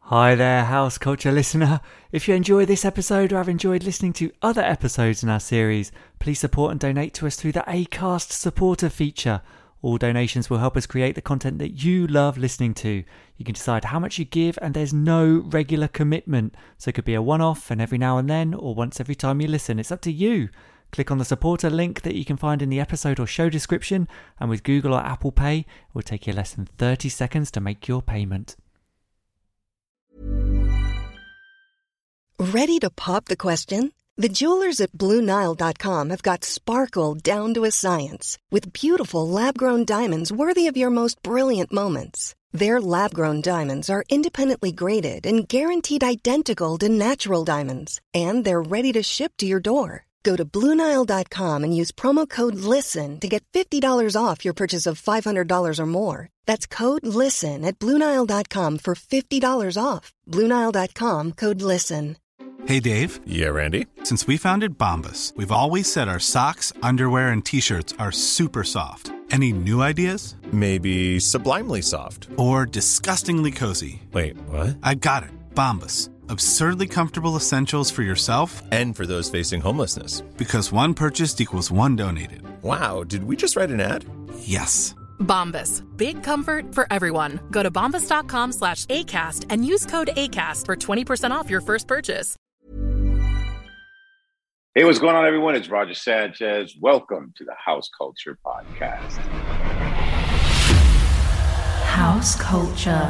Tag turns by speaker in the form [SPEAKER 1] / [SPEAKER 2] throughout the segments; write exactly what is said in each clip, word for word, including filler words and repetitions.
[SPEAKER 1] Hi there, House Culture listener. If you enjoy this episode or have enjoyed listening to other episodes in our series, please support and donate to us through the Acast supporter feature. All donations will help us create the content that you love listening to. You can decide how much you give and there's no regular commitment. So it could be a one-off and every now and then or once every time you listen. It's up to you. Click on the supporter link that you can find in the episode or show description, and with Google or Apple Pay, it will take you less than thirty seconds to make your payment.
[SPEAKER 2] Ready to pop the question? The jewelers at Blue Nile dot com have got sparkle down to a science with beautiful lab-grown diamonds worthy of your most brilliant moments. Their lab-grown diamonds are independently graded and guaranteed identical to natural diamonds, and they're ready to ship to your door. Go to Blue Nile dot com and use promo code LISTEN to get fifty dollars off your purchase of five hundred dollars or more. That's code LISTEN at Blue Nile dot com for fifty dollars off. Blue Nile dot com, code LISTEN.
[SPEAKER 3] Hey, Dave.
[SPEAKER 4] Yeah, Randy.
[SPEAKER 3] Since we founded Bombas, we've always said our socks, underwear, and T-shirts are super soft. Any new ideas?
[SPEAKER 4] Maybe sublimely soft.
[SPEAKER 3] Or disgustingly cozy.
[SPEAKER 4] Wait, what?
[SPEAKER 3] I got it. Bombas. Absurdly comfortable essentials for yourself
[SPEAKER 4] and for those facing homelessness.
[SPEAKER 3] Because one purchased equals one donated.
[SPEAKER 4] Wow, did we just write an ad?
[SPEAKER 3] Yes.
[SPEAKER 5] Bombas. Big comfort for everyone. Go to bombas dot com slash ACAST and use code ACAST for twenty percent off your first purchase.
[SPEAKER 6] Hey, what's going on, everyone? It's Roger Sanchez. Welcome to the House Culture Podcast.
[SPEAKER 7] House Culture.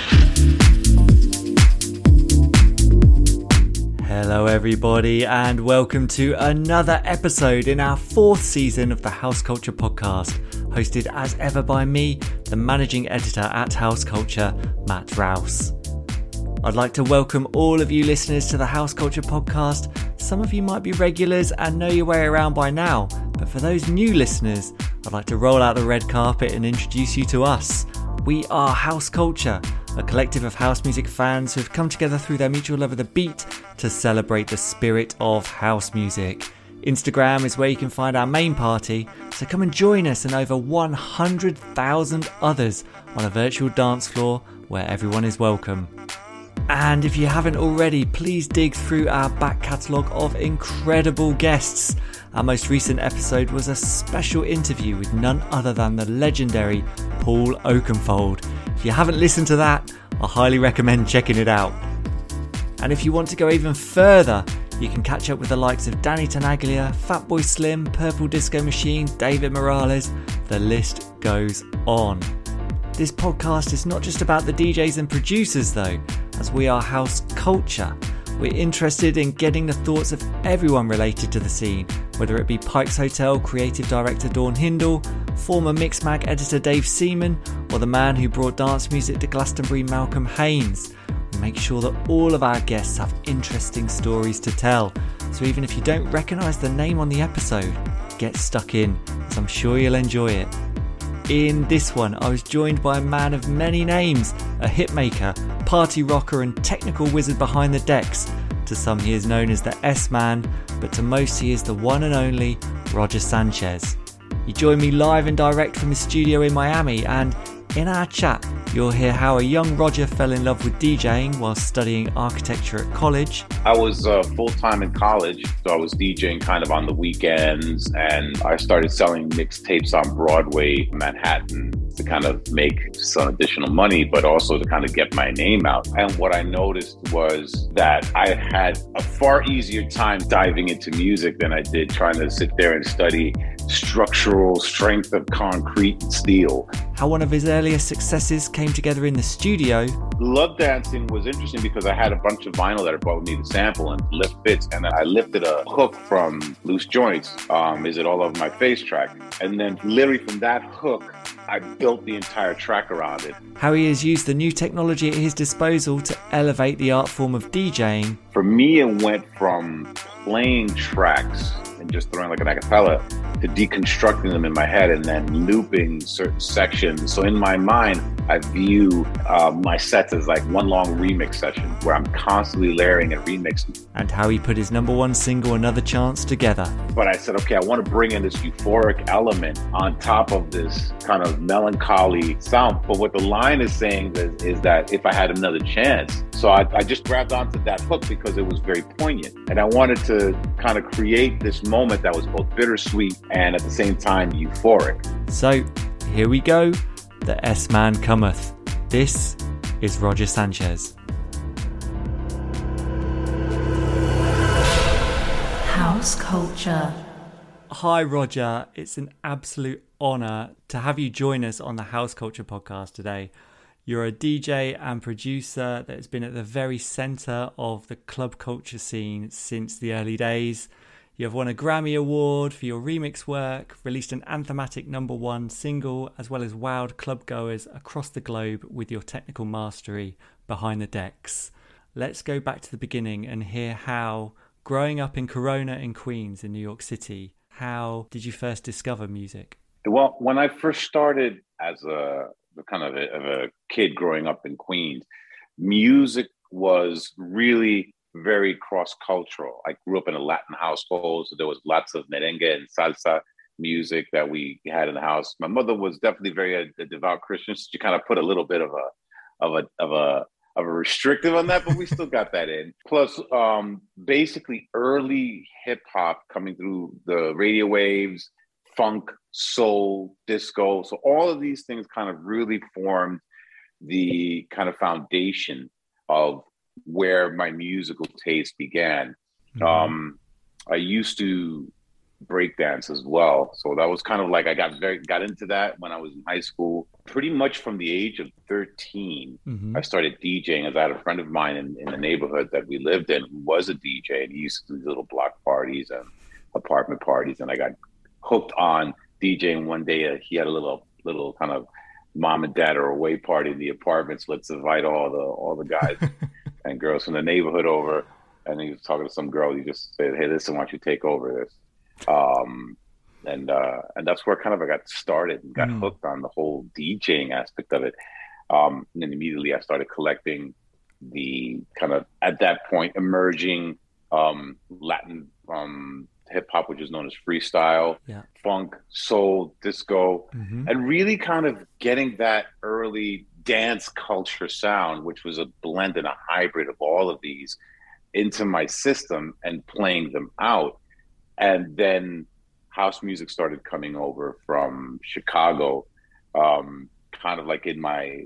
[SPEAKER 1] Hello everybody, and welcome to another episode in our fourth season of the House Culture Podcast, hosted as ever by me, the managing editor at House Culture, Matt Rouse. I'd like to welcome all of you listeners to the House Culture Podcast. Some of you might be regulars and know your way around by now, but for those new listeners, I'd like to roll out the red carpet and introduce you to us. We are House Culture, a collective of house music fans who have come together through their mutual love of the beat to celebrate the spirit of house music. Instagram is where you can find our main party, so come and join us and over one hundred thousand others on a virtual dance floor where everyone is welcome. And if you haven't already, please dig through our back catalogue of incredible guests. Our most recent episode was a special interview with none other than the legendary Paul Oakenfold. If you haven't listened to that, I highly recommend checking it out. And if you want to go even further, you can catch up with the likes of Danny Tenaglia, Fatboy Slim, Purple Disco Machine, David Morales. The list goes on. This podcast is not just about the D Js and producers though, as we are House Culture. We're interested in getting the thoughts of everyone related to the scene, whether it be Pike's Hotel creative director Dawn Hindle, former Mixmag editor Dave Seaman, or the man who brought dance music to Glastonbury, Malcolm Haynes. We make sure that all of our guests have interesting stories to tell, so even if you don't recognise the name on the episode, get stuck in, as I'm sure you'll enjoy it. In this one, I was joined by a man of many names, a hitmaker, party rocker and technical wizard behind the decks. To some he is known as the S-Man, but to most he is the one and only Roger Sanchez. He joined me live and direct from his studio in Miami, and in our chat you'll hear how a young Roger fell in love with DJing while studying architecture at college.
[SPEAKER 6] I was uh, full-time in college, so I was DJing kind of on the weekends, and I started selling mixtapes on Broadway, Manhattan, to kind of make some additional money, but also to kind of get my name out. And what I noticed was that I had a far easier time diving into music than I did trying to sit there and study structural strength of concrete and steel.
[SPEAKER 1] How one of his earliest successes came together in the studio.
[SPEAKER 6] Love Dancing was interesting because I had a bunch of vinyl that I brought with me to sample and lift bits, and then I lifted a hook from Loose Joints, um, Is It All Over My Face track, and then literally from that hook I built the entire track around it.
[SPEAKER 1] How he has used the new technology at his disposal to elevate the art form of DJing.
[SPEAKER 6] For me, it went from playing tracks and just throwing like an a cappella to deconstructing them in my head and then looping certain sections. So in my mind, I view uh, my sets as like one long remix session where I'm constantly layering and remixing.
[SPEAKER 1] And how he put his number one single, Another Chance, together.
[SPEAKER 6] But I said, okay, I want to bring in this euphoric element on top of this kind of melancholy sound. But what the line is saying is, is that if I had another chance. So I, I just grabbed onto that hook because it was very poignant. And I wanted to kind of create this moment that was both bittersweet and at the same time euphoric.
[SPEAKER 1] So here we go. The S-Man cometh. This is Roger Sanchez.
[SPEAKER 7] House Culture.
[SPEAKER 1] Hi Roger, it's an absolute honour to have you join us on the House Culture podcast today. You're a D J and producer that has been at the very centre of the club culture scene since the early days. You have won a Grammy Award for your remix work, released an anthematic number one single, as well as wowed clubgoers across the globe with your technical mastery behind the decks. Let's go back to the beginning and hear how, growing up in Corona in Queens in New York City, how did you first discover music?
[SPEAKER 6] Well, when I first started as a kind of a, of a kid growing up in Queens, music was really very cross-cultural. I grew up in a Latin household, so there was lots of merengue and salsa music that we had in the house. My mother was definitely very a, a devout Christian, so she kind of put a little bit of a of a of a of a restrictive on that, but we still got that in. Plus, um, basically early hip hop coming through the radio waves, funk, soul, disco. So all of these things kind of really formed the kind of foundation of where my musical taste began. Mm-hmm. Um, I used to break dance as well. So that was kind of like, I got very, got into that when I was in high school. Pretty much from the age of thirteen, mm-hmm. I started DJing as I had a friend of mine in, in the neighborhood that we lived in who was a D J, and he used to do little block parties and apartment parties. And I got hooked on DJing one day. Uh, he had a little, little kind of mom and dad or away party in the apartments. Let's invite all the, all the guys and girls from the neighborhood over. And he was talking to some girl. He just said, "Hey, listen, why don't you take over this?" Um, and, uh, and that's where kind of I got started and got mm. hooked on the whole DJing aspect of it. Um, and then immediately I started collecting the kind of, at that point, emerging, um, Latin, um, hip hop, which is known as freestyle, yeah. funk, soul, disco, mm-hmm. and really kind of getting that early dance culture sound, which was a blend and a hybrid of all of these, into my system and playing them out. And then house music started coming over from Chicago, um, kind of like in my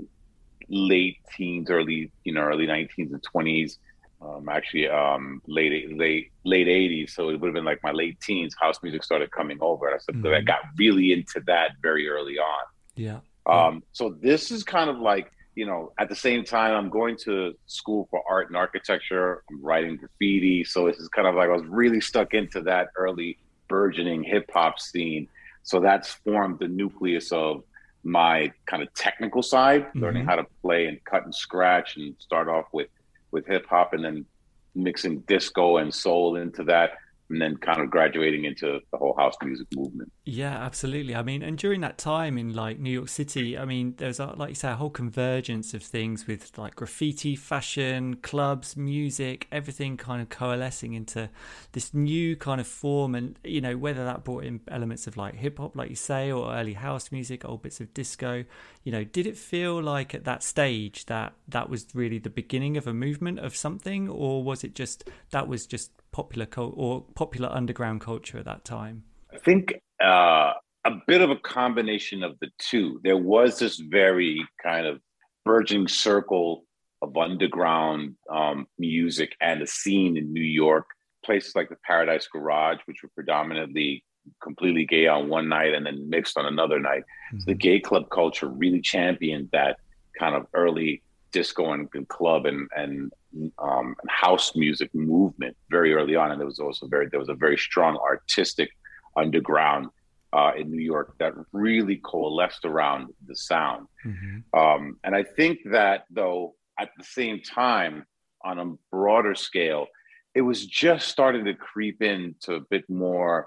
[SPEAKER 6] late teens, early, you know, early nineteens and twenties. Um, actually, um, late late late eighties, so it would have been like my late teens. House music started coming over, and I said mm-hmm. I got really into that very early on.
[SPEAKER 1] Yeah.
[SPEAKER 6] Um, so this is kind of like, you know, at the same time, I'm going to school for art and architecture. I'm writing graffiti, so this is kind of like I was really stuck into that early burgeoning hip hop scene. So that's formed the nucleus of my kind of technical side, mm-hmm. learning how to play and cut and scratch, and start off with. with hip hop and then mixing disco and soul into that, and then kind of graduating into the whole house music movement.
[SPEAKER 1] Yeah, absolutely. I mean, and during that time in like New York City, I mean, there's a, like you say, a whole convergence of things with like graffiti, fashion, clubs, music, everything kind of coalescing into this new kind of form. And, you know, whether that brought in elements of like hip hop, like you say, or early house music, old bits of disco, you know, did it feel like at that stage that that was really the beginning of a movement of something, or was it just, that was just popular cult or popular underground culture at that time?
[SPEAKER 6] I think uh, a bit of a combination of the two. There was this very kind of burgeoning circle of underground um, music and a scene in New York, places like the Paradise Garage, which were predominantly completely gay on one night and then mixed on another night. Mm-hmm. So the gay club culture really championed that kind of early disco and, and club and, and um, house music movement very early on. And there was also very, there was a very strong artistic underground uh, in New York that really coalesced around the sound. Mm-hmm. Um, and I think that though, at the same time, on a broader scale, it was just starting to creep into a bit more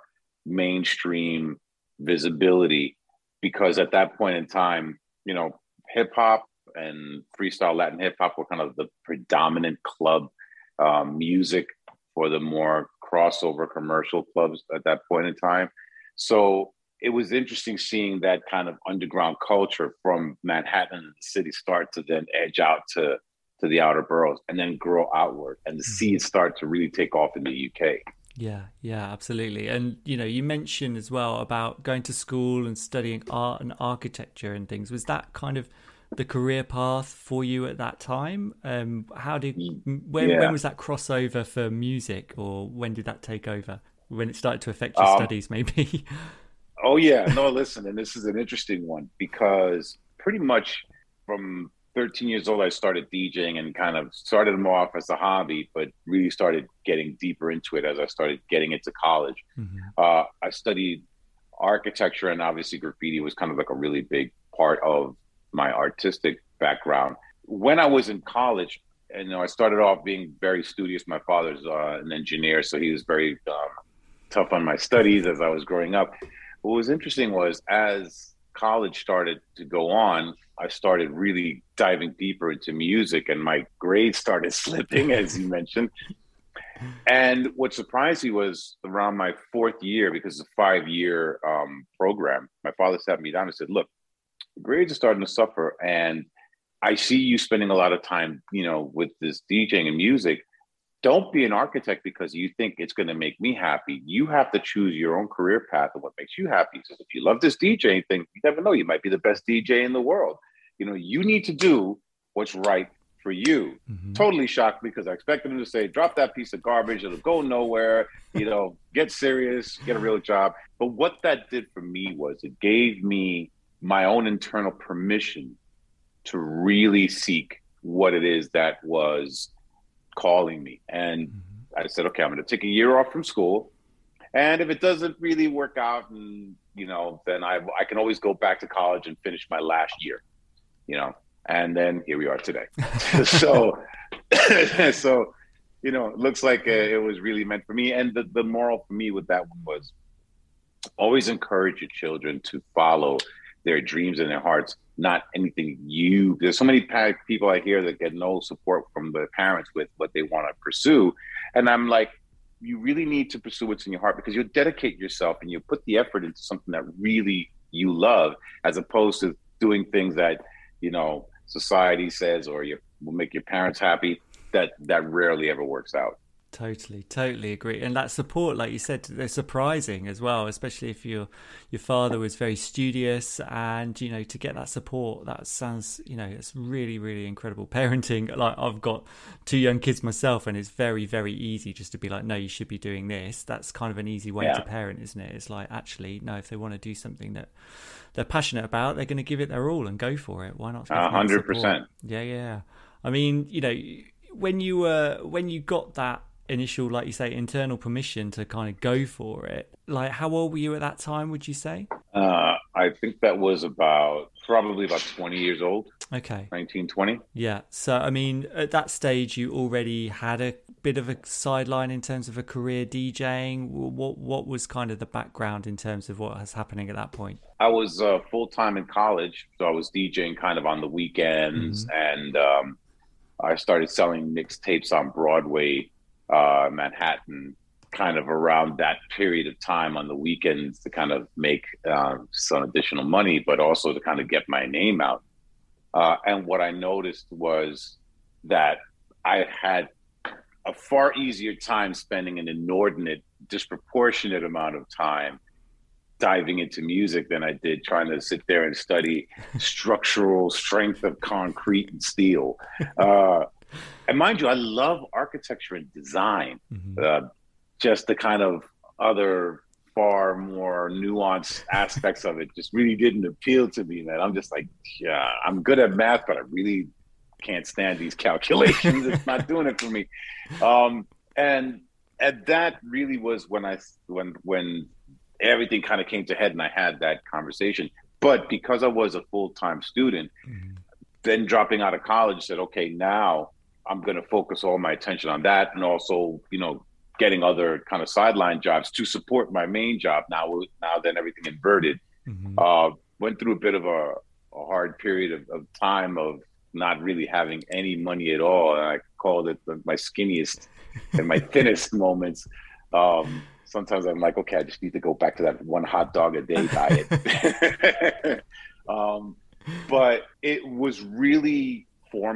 [SPEAKER 6] mainstream visibility, because at that point in time, you know, hip hop and freestyle Latin hip hop were kind of the predominant club um, music for the more crossover commercial clubs at that point in time. So it was interesting seeing that kind of underground culture from Manhattan and the city start to then edge out to to the outer boroughs and then grow outward and see it start to really take off in the U K.
[SPEAKER 1] Yeah, yeah, absolutely. And, you know, you mentioned as well about going to school and studying art and architecture and things. Was that kind of the career path for you at that time? Um, how did, when,
[SPEAKER 6] yeah.
[SPEAKER 1] when was that crossover for music, or when did that take over? When it started to affect your
[SPEAKER 6] um,
[SPEAKER 1] studies, maybe?
[SPEAKER 6] Oh, yeah. No, listen, and this is an interesting one because pretty much from thirteen years old, I started DJing and kind of started them off as a hobby, but really started getting deeper into it as I started getting into college. Mm-hmm. Uh, I studied architecture, and obviously graffiti was kind of like a really big part of my artistic background. When I was in college, and you know, I started off being very studious. My father's uh, an engineer, so he was very um, tough on my studies as I was growing up. What was interesting was as college started to go on, I started really diving deeper into music, and my grades started slipping, as you mentioned. And what surprised me was around my fourth year, because it's a five-year um, program, my father sat me down and said, look, grades are starting to suffer, and I see you spending a lot of time, you know, with this DJing and music. Don't be an architect because you think it's going to make me happy. You have to choose your own career path and what makes you happy. So if you love this DJing thing, you never know, you might be the best D J in the world. You know, you need to do what's right for you. Mm-hmm. Totally shocked because I expected him to say, drop that piece of garbage. It'll go nowhere. You know, get serious, get a real job. But what that did for me was it gave me my own internal permission to really seek what it is that was calling me. And mm-hmm. I said, okay, I'm going to take a year off from school. And if it doesn't really work out, and, you know, then I, I can always go back to college and finish my last year, you know, and then here we are today. so, so, you know, it looks like uh, it was really meant for me. And the, the moral for me with that one was always encourage your children to follow their dreams and their hearts, not anything you, there's so many people I hear that get no support from the parents with what they want to pursue. And I'm like, you really need to pursue what's in your heart because you'll dedicate yourself and you put the effort into something that really you love, as opposed to doing things that, you know, society says or you will make your parents happy. That, that rarely ever works out.
[SPEAKER 1] Totally, totally agree. And that support, like you said, they're surprising as well, especially if your your father was very studious, and, you know, to get that support, that sounds, you know, it's really, really incredible parenting. Like, I've got two young kids myself, and it's very, very easy just to be like, no, you should be doing this. That's kind of an easy way yeah. to parent, isn't it? It's like, actually, no, if they want to do something that they're passionate about, they're going to give it their all and go for it. Why not?
[SPEAKER 6] A hundred percent.
[SPEAKER 1] Yeah, yeah. I mean, you know, when you were, uh, when you got that initial, like you say, internal permission to kind of go for it, like, how old were you at that time, would you say?
[SPEAKER 6] Uh, I think that was about, probably about twenty years old.
[SPEAKER 1] Okay.
[SPEAKER 6] nineteen, twenty.
[SPEAKER 1] Yeah. So, I mean, at that stage, you already had a bit of a sideline in terms of a career DJing. What what was kind of the background in terms of what was happening at that point?
[SPEAKER 6] I was uh, full-time in college, so I was DJing kind of on the weekends, mm-hmm. and um, I started selling mixtapes on Broadway, uh, Manhattan, kind of around that period of time on the weekends to kind of make uh, some additional money, but also to kind of get my name out. Uh, and what I noticed was that I had a far easier time spending an inordinate, disproportionate amount of time diving into music than I did trying to sit there and study structural strength of concrete and steel. Uh, and mind you, I love architecture and design. Mm-hmm. Uh, just the kind of other far more nuanced aspects of it just really didn't appeal to me, man. I'm just like, yeah, I'm good at math, but I really can't stand these calculations. It's not doing it for me. Um, and, and that really was when I, when, when everything kind of came to head and I had that conversation. But because I was a full-time student, mm-hmm. then dropping out of college said, okay, now I'm going to focus all my attention on that. And also, you know, getting other kind of sideline jobs to support my main job. Now, now then everything inverted. Mm-hmm. Uh, went through a bit of a, a hard period of, of time of not really having any money at all. And I called it the, my skinniest and my thinnest moments. Um, sometimes I'm like, okay, I just need to go back to that one hot dog a day diet. um, but it was really formative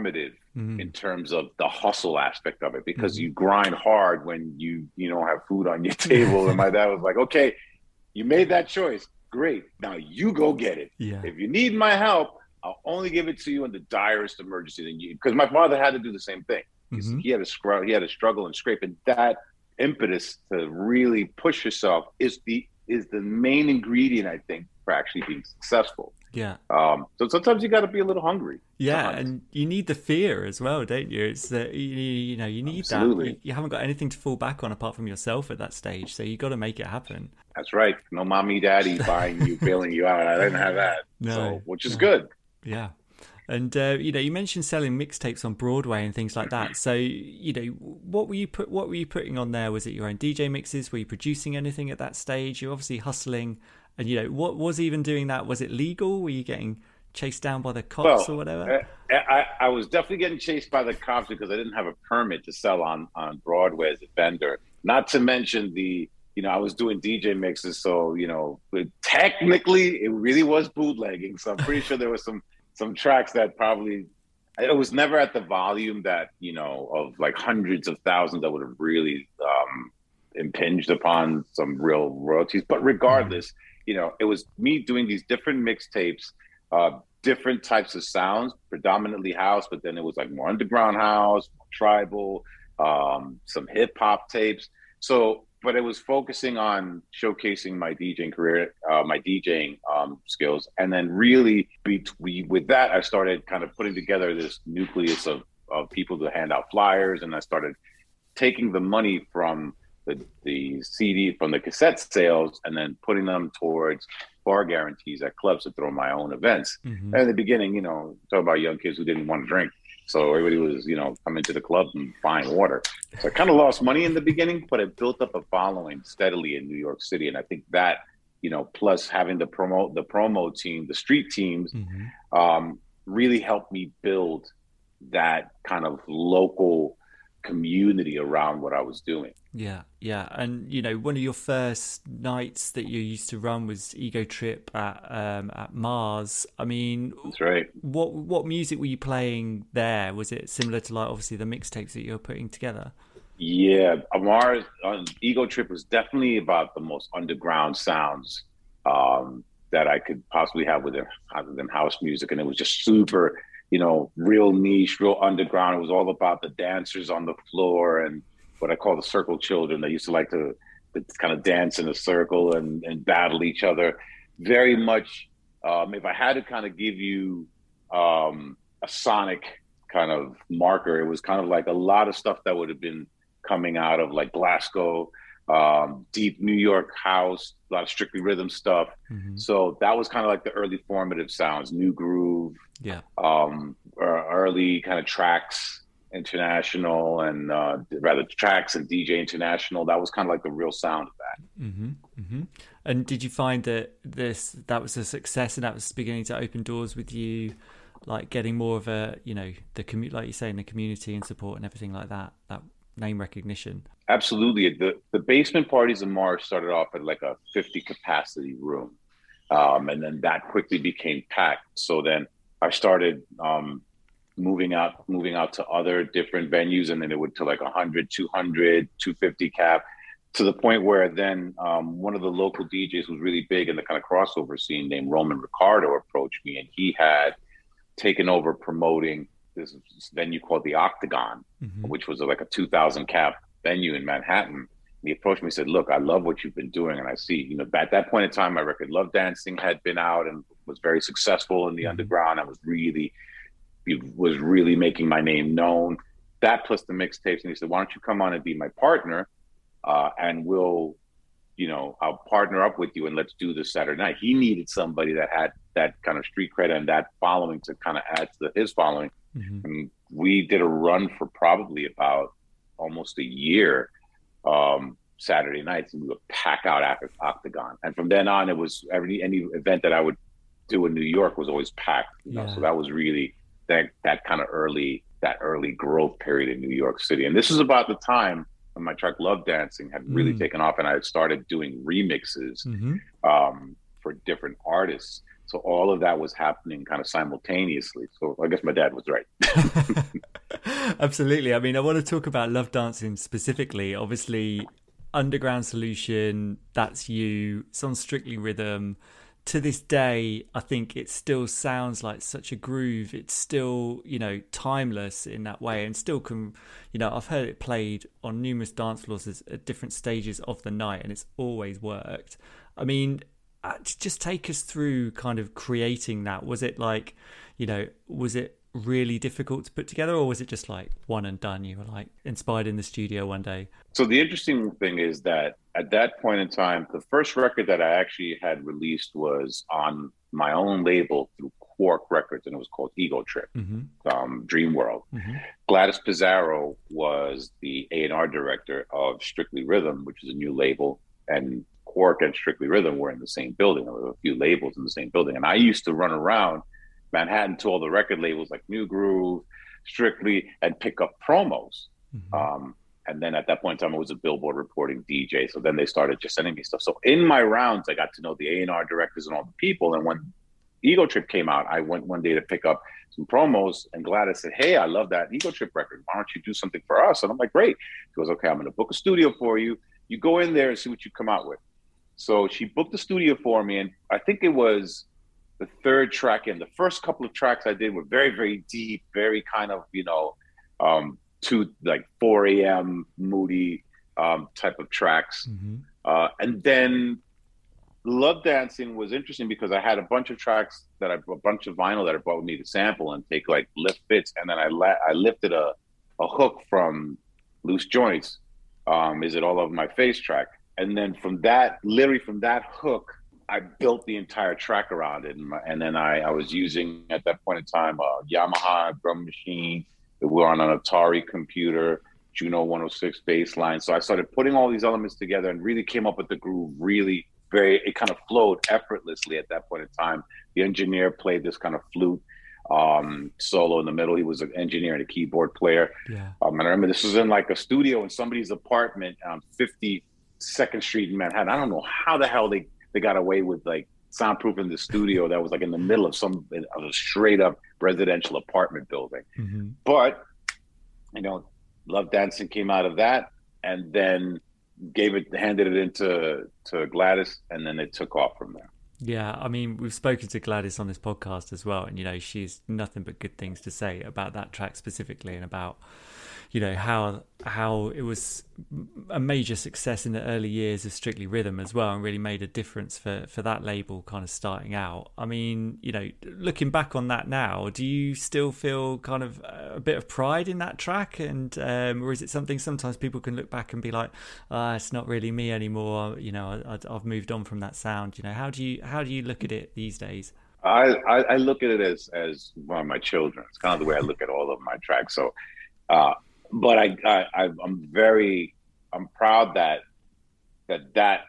[SPEAKER 6] mm. in terms of the hustle aspect of it, because mm. you grind hard when you, you don't have food on your table. And my dad was like, okay, you made that choice. Great. Now you go get it.
[SPEAKER 1] Yeah.
[SPEAKER 6] If you need my help, I'll only give it to you in the direst emergency. And you, because my father had to do the same thing. Mm-hmm. He had to scrub, he had to struggle and scrape, and that impetus to really push yourself is the is the main ingredient, I think, for actually being successful.
[SPEAKER 1] Yeah.
[SPEAKER 6] Um. So sometimes you got to be a little hungry.
[SPEAKER 1] Yeah,
[SPEAKER 6] sometimes.
[SPEAKER 1] And you need the fear as well, don't you? It's that you, you know you need
[SPEAKER 6] Absolutely.
[SPEAKER 1] that. You, you haven't got anything to fall back on apart from yourself at that stage, so you got to make it happen.
[SPEAKER 6] That's right. No mommy, daddy buying you, bailing you out. I didn't have that.
[SPEAKER 1] No.
[SPEAKER 6] So, which is
[SPEAKER 1] no.
[SPEAKER 6] good.
[SPEAKER 1] Yeah. And uh, you know, you mentioned selling mixtapes on Broadway and things like that. So, you know, what were you put? What were you putting on there? Was it your own D J mixes? Were you producing anything at that stage? You're obviously hustling, and you know, what was even doing that? Was it legal? Were you getting chased down by the cops
[SPEAKER 6] well,
[SPEAKER 1] or whatever?
[SPEAKER 6] I, I, I was definitely getting chased by the cops because I didn't have a permit to sell on on Broadway as a vendor. Not to mention the, you know, I was doing D J mixes, so you know, technically it really was bootlegging. So I'm pretty sure there was some. Some tracks that probably, it was never at the volume that, you know, of like hundreds of thousands that would have really um, impinged upon some real royalties. But regardless, you know, it was me doing these different mixtapes, uh, different types of sounds, predominantly house, but then it was like more underground house, more tribal, um, some hip hop tapes. So, but it was focusing on showcasing my DJing career, uh, my DJing um, skills. And then really between, with that, I started kind of putting together this nucleus of, of people to hand out flyers. And I started taking the money from the, the C D, from the cassette sales, and then putting them towards bar guarantees at clubs to throw my own events. Mm-hmm. And in the beginning, you know, talk about young kids who didn't want to drink. So everybody was, you know, coming to the club and buying water. So I kind of lost money in the beginning, but it built up a following steadily in New York City. And I think that, you know, plus having the promo, the promo team, the street teams, mm-hmm. um, really helped me build that kind of local community around what I was doing.
[SPEAKER 1] Yeah, yeah. And, you know, one of your first nights that you used to run was Ego Trip at um, at Mars. I mean,
[SPEAKER 6] that's right.
[SPEAKER 1] What what music were you playing there? Was it similar to, like, obviously the mixtapes that you were putting together?
[SPEAKER 6] Yeah, Mars, uh, Ego Trip was definitely about the most underground sounds um, that I could possibly have within, within house music. And it was just super, you know, real niche, real underground. It was all about the dancers on the floor and what I call the circle children. They used to like to, to kind of dance in a circle and, and battle each other. Very much, um, if I had to kind of give you um, a sonic kind of marker, it was kind of like a lot of stuff that would have been coming out of like Glasgow, um, deep New York house, a lot of Strictly Rhythm stuff. Mm-hmm. So that was kind of like the early formative sounds, New Groove,
[SPEAKER 1] yeah, um,
[SPEAKER 6] early kind of Tracks International, and uh, rather Tracks and D J International. That was kind of like the real sound of that.
[SPEAKER 1] Mm-hmm. Mm-hmm. And did you find that this that was a success and that was beginning to open doors with you, like getting more of a, you know, the commu- like you say, in the community and support and everything like that, that name recognition?
[SPEAKER 6] Absolutely. The the basement parties in Mars started off at like a fifty capacity room, um, and then that quickly became packed. So then I started um, moving out, moving out to other different venues, and then it would to like one hundred, two hundred, two fifty cap, to the point where then um, one of the local D Js who's really big in the kind of crossover scene named Roman Ricardo approached me, and he had taken over promoting this venue called the Octagon, mm-hmm. which was like a two thousand cap venue in Manhattan. And he approached me and said, look, I love what you've been doing. And I see, you know, at that point in time, my record Love Dancing had been out and was very successful in the mm-hmm. underground. I was really, was really making my name known. That plus the mixtapes. And he said, why don't you come on and be my partner? Uh, and we'll, you know, I'll partner up with you and let's do this Saturday night. He needed somebody that had that kind of street cred and that following to kind of add to the, his following. Mm-hmm. And we did a run for probably about almost a year, um, Saturday nights, and we would pack out after Octagon. And from then on, it was every any event that I would do in New York was always packed. You know? Yeah. So that was really that that kind of early that early growth period in New York City. And this is about the time when my track Love Dancing had really mm. taken off, and I had started doing remixes mm-hmm. um, for different artists. So all of that was happening kind of simultaneously. So I guess my dad was right.
[SPEAKER 1] Absolutely. I mean, I want to talk about Love Dancing specifically. Obviously, Underground Solution, that's you. It's on Strictly Rhythm. To this day, I think it still sounds like such a groove. It's still, you know, timeless in that way, and still can, you know, I've heard it played on numerous dance floors at different stages of the night, and it's always worked. I mean, just take us through kind of creating that. Was it like, you know, was it really difficult to put together, or was it just like one and done? You were like inspired in the studio one day?
[SPEAKER 6] So the interesting thing is that at that point in time, the first record that I actually had released was on my own label through Quark Records, and it was called Ego Trip, mm-hmm. um, Dream World. Mm-hmm. Gladys Pizarro was the A and R director of Strictly Rhythm, which is a new label, and Quark and Strictly Rhythm were in the same building. There were a few labels in the same building, and I used to run around Manhattan to all the record labels like New Groove, Strictly, and pick up promos. Mm-hmm. Um, and then at that point in time, I was a Billboard reporting D J. So then they started just sending me stuff. So in my rounds, I got to know the A and R directors and all the people. And when Ego Trip came out, I went one day to pick up some promos, and Gladys said, "Hey, I love that Ego Trip record. Why don't you do something for us?" And I'm like, "Great." She goes, "Okay, I'm going to book a studio for you. You go in there and see what you come out with." So she booked the studio for me. And I think it was the third track in. The first couple of tracks I did were very, very deep, very kind of, you know, um, to like four a.m. moody um, type of tracks. Mm-hmm. Uh, and then Love Dancing was interesting because I had a bunch of tracks that I, a bunch of vinyl that I brought with me to sample and take like lift bits. And then I la- I lifted a, a hook from Loose Joints, um, Is It All Over My Face track. And then from that, literally from that hook, I built the entire track around it. And, my, and then I, I was using, at that point in time, a Yamaha drum machine. We were on an Atari computer, Juno one oh six bass line. So I started putting all these elements together and really came up with the groove really very, it kind of flowed effortlessly at that point in time. The engineer played this kind of flute um, solo in the middle. He was an engineer and a keyboard player. Yeah. Um, and I remember this was in like a studio in somebody's apartment on fifty-second Street in Manhattan. I don't know how the hell they, they got away with like soundproofing the studio that was like in the middle of some of a straight up residential apartment building. Mm-hmm. But, you know, Love Dancing came out of that, and then gave it, handed it into to Gladys, and then it took off from there.
[SPEAKER 1] Yeah, I mean, we've spoken to Gladys on this podcast as well, and, you know, she's nothing but good things to say about that track specifically, and about, you know, how how it was a major success in the early years of Strictly Rhythm as well, and really made a difference for, for that label kind of starting out. I mean, you know, looking back on that now, do you still feel kind of a bit of pride in that track? And um, or is it something sometimes people can look back and be like, ah, oh, it's not really me anymore, you know, I, I've moved on from that sound. You know, how do you how do you look at it these days?
[SPEAKER 6] I, I, I look at it as, as one of my children. It's kind of the way I look at all of my tracks. So, uh, But I, I, I'm very, I'm proud that, that, that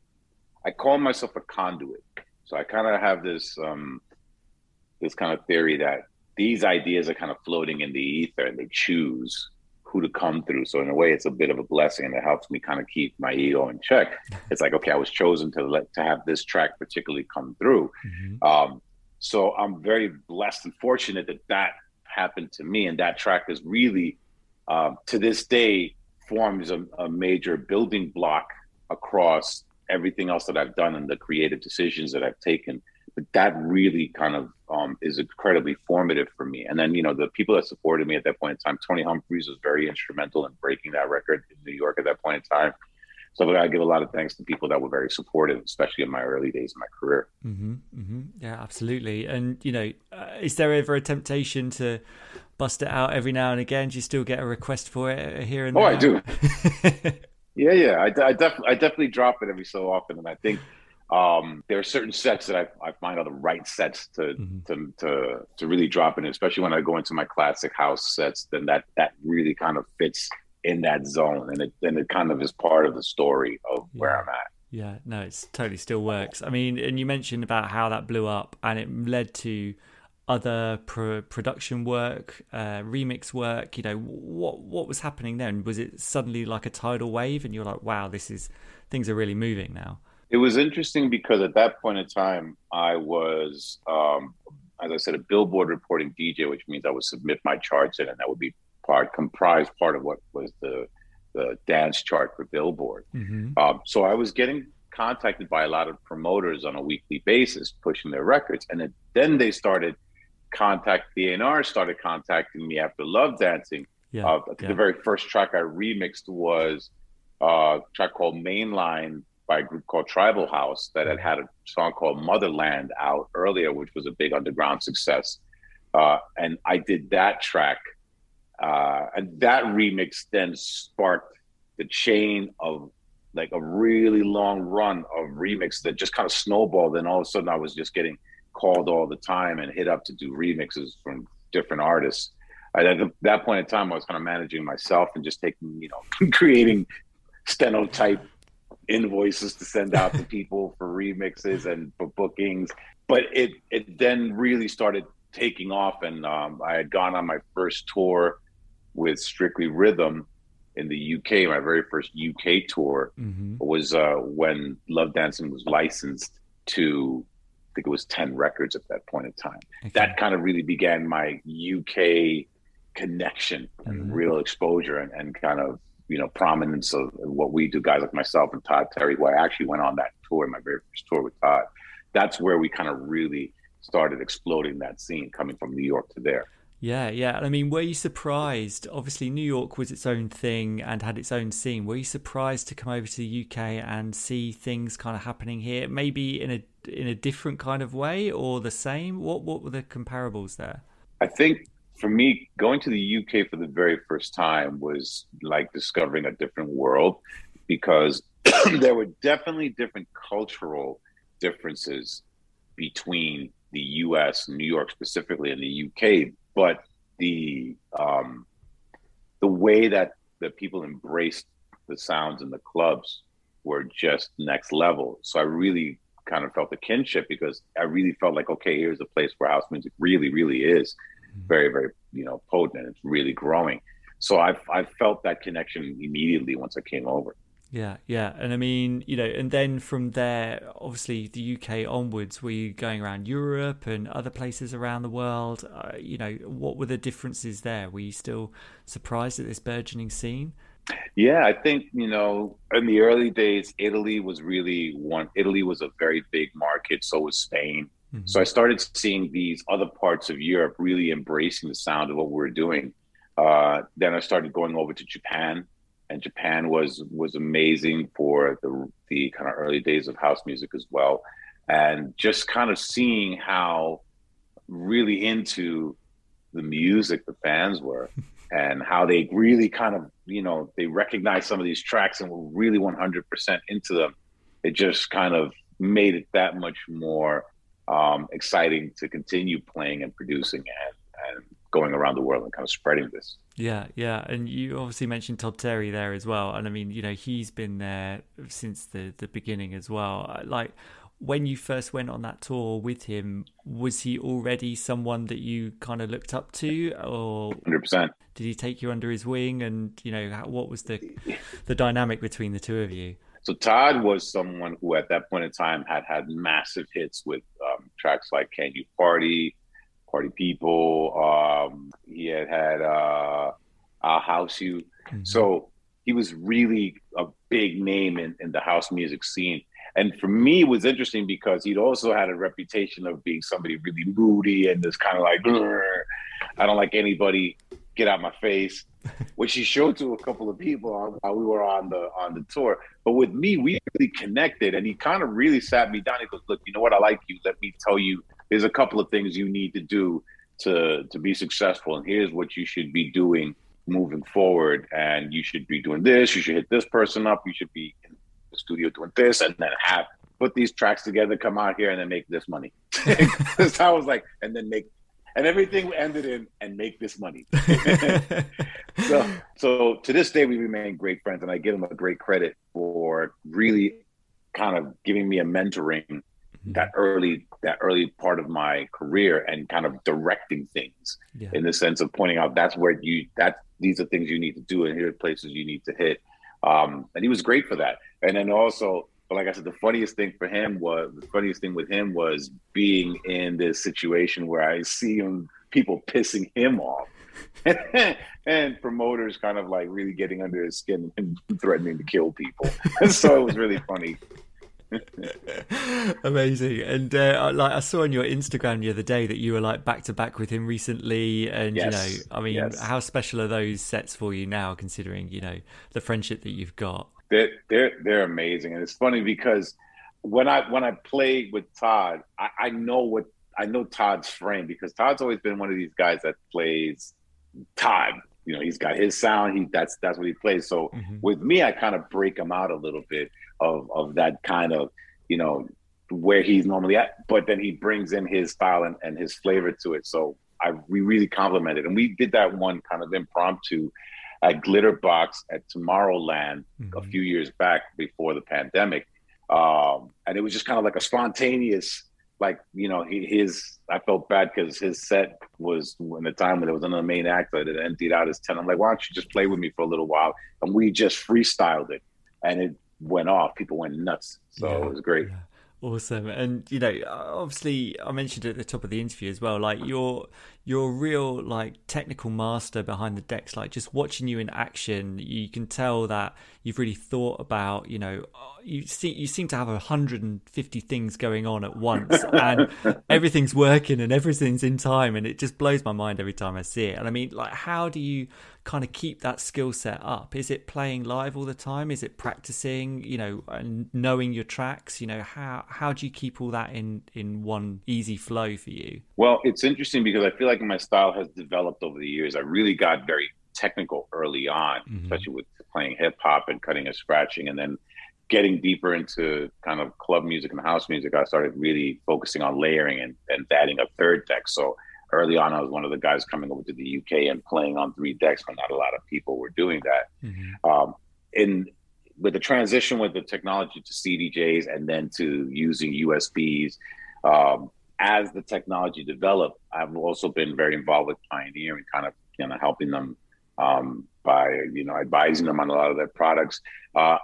[SPEAKER 6] I call myself a conduit. So I kind of have this, um, this kind of theory that these ideas are kind of floating in the ether, and they choose who to come through. So in a way, it's a bit of a blessing, and it helps me kind of keep my ego in check. It's like, okay, I was chosen to let, to have this track particularly come through. Mm-hmm. Um, so I'm very blessed and fortunate that that happened to me. And that track is really, Uh, to this day, forms a, a major building block across everything else that I've done and the creative decisions that I've taken. But that really kind of um, is incredibly formative for me. And then, you know, the people that supported me at that point in time, Tony Humphries was very instrumental in breaking that record in New York at that point in time. So I give a lot of thanks to people that were very supportive, especially in my early days of my career.
[SPEAKER 1] Mm-hmm, mm-hmm. Yeah, absolutely. And, you know, uh, is there ever a temptation to bust it out every now and again? Do you still get a request for it here and there?
[SPEAKER 6] Oh, I do. yeah, yeah. I, I, def- I definitely drop it every so often. And I think um, there are certain sets that I, I find are the right sets to, mm-hmm. to to to really drop in, especially when I go into my classic house sets. Then that that really kind of fits in that zone, and it then it kind of is part of the story of
[SPEAKER 1] yeah.
[SPEAKER 6] where I'm at.
[SPEAKER 1] Yeah, no, it's totally still works. I mean, and you mentioned about how that blew up, and it led to other pro- production work, uh, remix work. You know, what what was happening then? Was it suddenly like a tidal wave, and you're like, wow, this is things are really moving now?
[SPEAKER 6] It was interesting because at that point in time, I was, um, as I said, a Billboard reporting D J, which means I would submit my charts in, and that would be part, comprised part of what was the the dance chart for Billboard.
[SPEAKER 1] Mm-hmm.
[SPEAKER 6] Um, so I was getting contacted by a lot of promoters on a weekly basis, pushing their records. And then, then they started contact, the A and R started contacting me after Love Dancing.
[SPEAKER 1] Yeah,
[SPEAKER 6] uh, I think
[SPEAKER 1] yeah.
[SPEAKER 6] the very first track I remixed was uh, a track called Mainline by a group called Tribal House that had had a song called Motherland out earlier, which was a big underground success. Uh, and I did that track. Uh, and that remix then sparked the chain of like a really long run of remix that just kind of snowballed. And all of a sudden I was just getting called all the time and hit up to do remixes from different artists. I, at that point in time, I was kind of managing myself and just taking, you know, creating stenotype invoices to send out to people for remixes and for bookings. But it, it then really started taking off. And um, I had gone on my first tour with Strictly Rhythm in the U K. My very first U K tour
[SPEAKER 1] Mm-hmm.
[SPEAKER 6] was uh, when Love Dancing was licensed to, I think it was ten records at that point in time.
[SPEAKER 1] Okay.
[SPEAKER 6] That kind of really began my U K connection and
[SPEAKER 1] Mm-hmm.
[SPEAKER 6] real exposure and, and kind of, you know, prominence of what we do, guys like myself and Todd Terry, who I actually went on that tour, my very first tour with Todd. That's where we kind of really started exploding that scene, coming from New York to there.
[SPEAKER 1] Yeah, yeah. I mean, were you surprised? Obviously, New York was its own thing and had its own scene. Were you surprised to come over to the U K and see things kind of happening here, maybe in a in a different kind of way or the same? What what were the comparables there?
[SPEAKER 6] I think for me, going to the U K for the very first time was like discovering a different world, because there were definitely different cultural differences between the U S, New York specifically, and the U K. But the um, the way that, that people embraced the sounds in the clubs were just next level. So I really kind of felt a kinship, because I really felt like, okay, here's a place where house music really, really is very, very, you know, potent, and it's really growing. So I I felt that connection immediately once I came over.
[SPEAKER 1] Yeah, yeah. And I mean, you know, and then from there, obviously the U K onwards, were you going around Europe and other places around the world? Uh, you know, what were the differences there? Were you still surprised at this burgeoning scene?
[SPEAKER 6] Yeah, I think, you know, in the early days, Italy was really one, Italy was a very big market. So was Spain. Mm-hmm. So I started seeing these other parts of Europe really embracing the sound of what we were doing. Uh, then I started going over to Japan. And Japan was was amazing for the the kind of early days of house music as well. And just kind of seeing how really into the music the fans were, and how they really kind of, you know, they recognized some of these tracks and were really one hundred percent into them. It just kind of made it that much more um, exciting to continue playing and producing and, and going around the world and kind of spreading this.
[SPEAKER 1] Yeah, yeah. And you obviously mentioned Todd Terry there as well. And I mean, you know, he's been there since the, the beginning as well. Like, when you first went on that tour with him, was he already someone that you kind of looked up to, or
[SPEAKER 6] one hundred percent.
[SPEAKER 1] Did he take you under his wing? And, you know, what was the the dynamic between the two of you?
[SPEAKER 6] So Todd was someone who at that point in time had had massive hits with um, tracks like Can You Party, Party People. Um, he had had uh, I'll House You. Mm-hmm. So he was really a big name in, in the house music scene. And for me, it was interesting because he'd also had a reputation of being somebody really moody and just kind of like, I don't like anybody, get out my face, which he showed to a couple of people while we were on the on the tour. But with me, we really connected, and he kind of really sat me down. He goes, look, you know what? I like you. Let me tell you, there's a couple of things you need to do to to be successful. And here's what you should be doing moving forward. And you should be doing this. You should hit this person up. You should be in the studio doing this, and then have put these tracks together, come out here, and then make this money. So I was like, and then make, and everything ended in, and make this money. so, so to this day, we remain great friends, and I give him a great credit for really kind of giving me a mentoring mm-hmm. that early, that early part of my career, and kind of directing things yeah. in the sense of pointing out that's where you, that these are things you need to do, and here are places you need to hit. Um, and he was great for that. And then also, but like I said, the funniest thing for him was, the funniest thing with him was being in this situation where I see him people pissing him off. And promoters kind of like really getting under his skin and threatening to kill people. So it was really funny.
[SPEAKER 1] Amazing. And uh, like I saw on your Instagram the other day that you were like back to back with him recently, and
[SPEAKER 6] yes.
[SPEAKER 1] you know, I mean,
[SPEAKER 6] yes.
[SPEAKER 1] how special are those sets for you now, considering, you know, the friendship that you've got?
[SPEAKER 6] They're they're they're amazing, and it's funny because when I when I played with Todd, I, I know what I know Todd's frame, because Todd's always been one of these guys that plays Todd. You know, he's got his sound. He that's that's what he plays. So mm-hmm. with me, I kind of break him out a little bit of of that kind of, you know, where he's normally at, but then he brings in his style and, and his flavor to it. So I we really compliment it, and we did that one kind of impromptu at Glitterbox at Tomorrowland mm-hmm. a few years back before the pandemic, um, and it was just kind of like a spontaneous. Like, you know, he, his, I felt bad because his set was in the time when there was another main actor that emptied out his tent. I'm like, why don't you just play with me for a little while? And we just freestyled it, and it went off. People went nuts. So yeah, it was great.
[SPEAKER 1] Yeah. Awesome. And, you know, obviously I mentioned at the top of the interview as well, like you're, you're a real like technical master behind the decks. Like just watching you in action, you can tell that you've really thought about, you know, you see, you seem to have one hundred fifty things going on at once, and everything's working and everything's in time. And it just blows my mind every time I see it. And I mean, like, how do you kind of keep that skill set up? Is it playing live all the time? Is it practicing, you know, and knowing your tracks? You know, how, how do you keep all that in, in one easy flow for you?
[SPEAKER 6] Well, it's interesting because I feel like my style has developed over the years. I really got very technical early on, mm-hmm. especially with playing hip hop and cutting and scratching. And then getting deeper into kind of club music and house music, I started really focusing on layering and, and adding a third deck. So early on, I was one of the guys coming over to the U K and playing on three decks, but not a lot of people were doing that. Mm-hmm. Um, in with the transition with the technology to C D Js and then to using U S Bs, um, as the technology developed, I've also been very involved with Pioneer and kind of, you know, helping them um, by, you know, advising them on a lot of their products. Uh,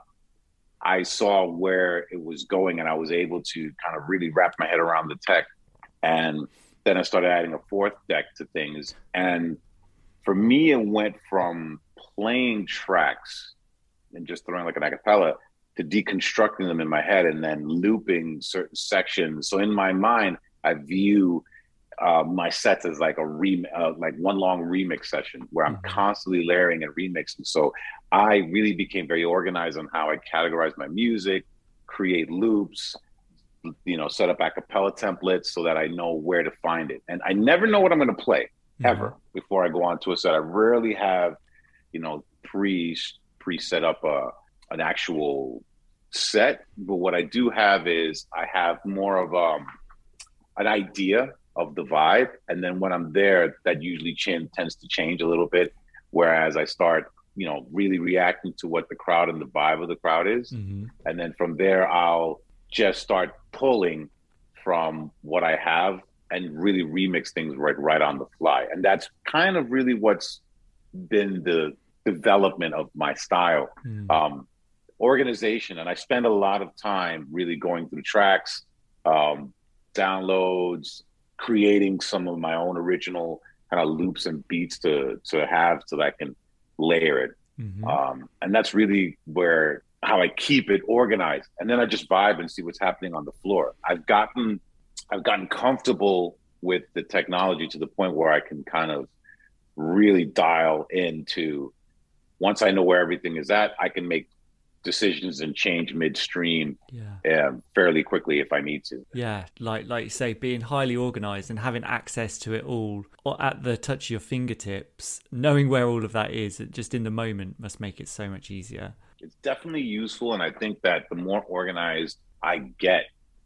[SPEAKER 6] I saw where it was going, and I was able to kind of really wrap my head around the tech. And then I started adding a fourth deck to things. And for me, it went from playing tracks and just throwing like an a cappella to deconstructing them in my head and then looping certain sections. So in my mind, I view uh, my sets as like a rem- uh, like one long remix session where I'm constantly layering and remixing. So I really became very organized on how I categorize my music, create loops, you know, set up a cappella templates so that I know where to find it. And I never know what I'm going to play ever mm-hmm. before I go on to a set. I rarely have, you know, pre pre set up a, an actual set. But what I do have is I have more of um, an idea of the vibe. And then when I'm there, that usually ch- tends to change a little bit. Whereas I start, you know, really reacting to what the crowd and the vibe of the crowd is. Mm-hmm. And then from there, I'll just start pulling from what I have and really remix things right right on the fly. And that's kind of really what's been the development of my style. Mm. Um, organization. And I spend a lot of time really going through tracks, um, downloads, creating some of my own original kind of loops and beats to to have so that I can layer it. Mm-hmm. Um, and that's really where how I keep it organized. And then I just vibe and see what's happening on the floor. I've gotten I've gotten comfortable with the technology to the point where I can kind of really dial into, once I know where everything is at, I can make decisions and change midstream yeah. um, fairly quickly if I need to.
[SPEAKER 1] Yeah, like like you say, being highly organized and having access to it all at the touch of your fingertips, knowing where all of that is just in the moment must make it so much easier.
[SPEAKER 6] It's definitely useful, and I think that the more organized I get,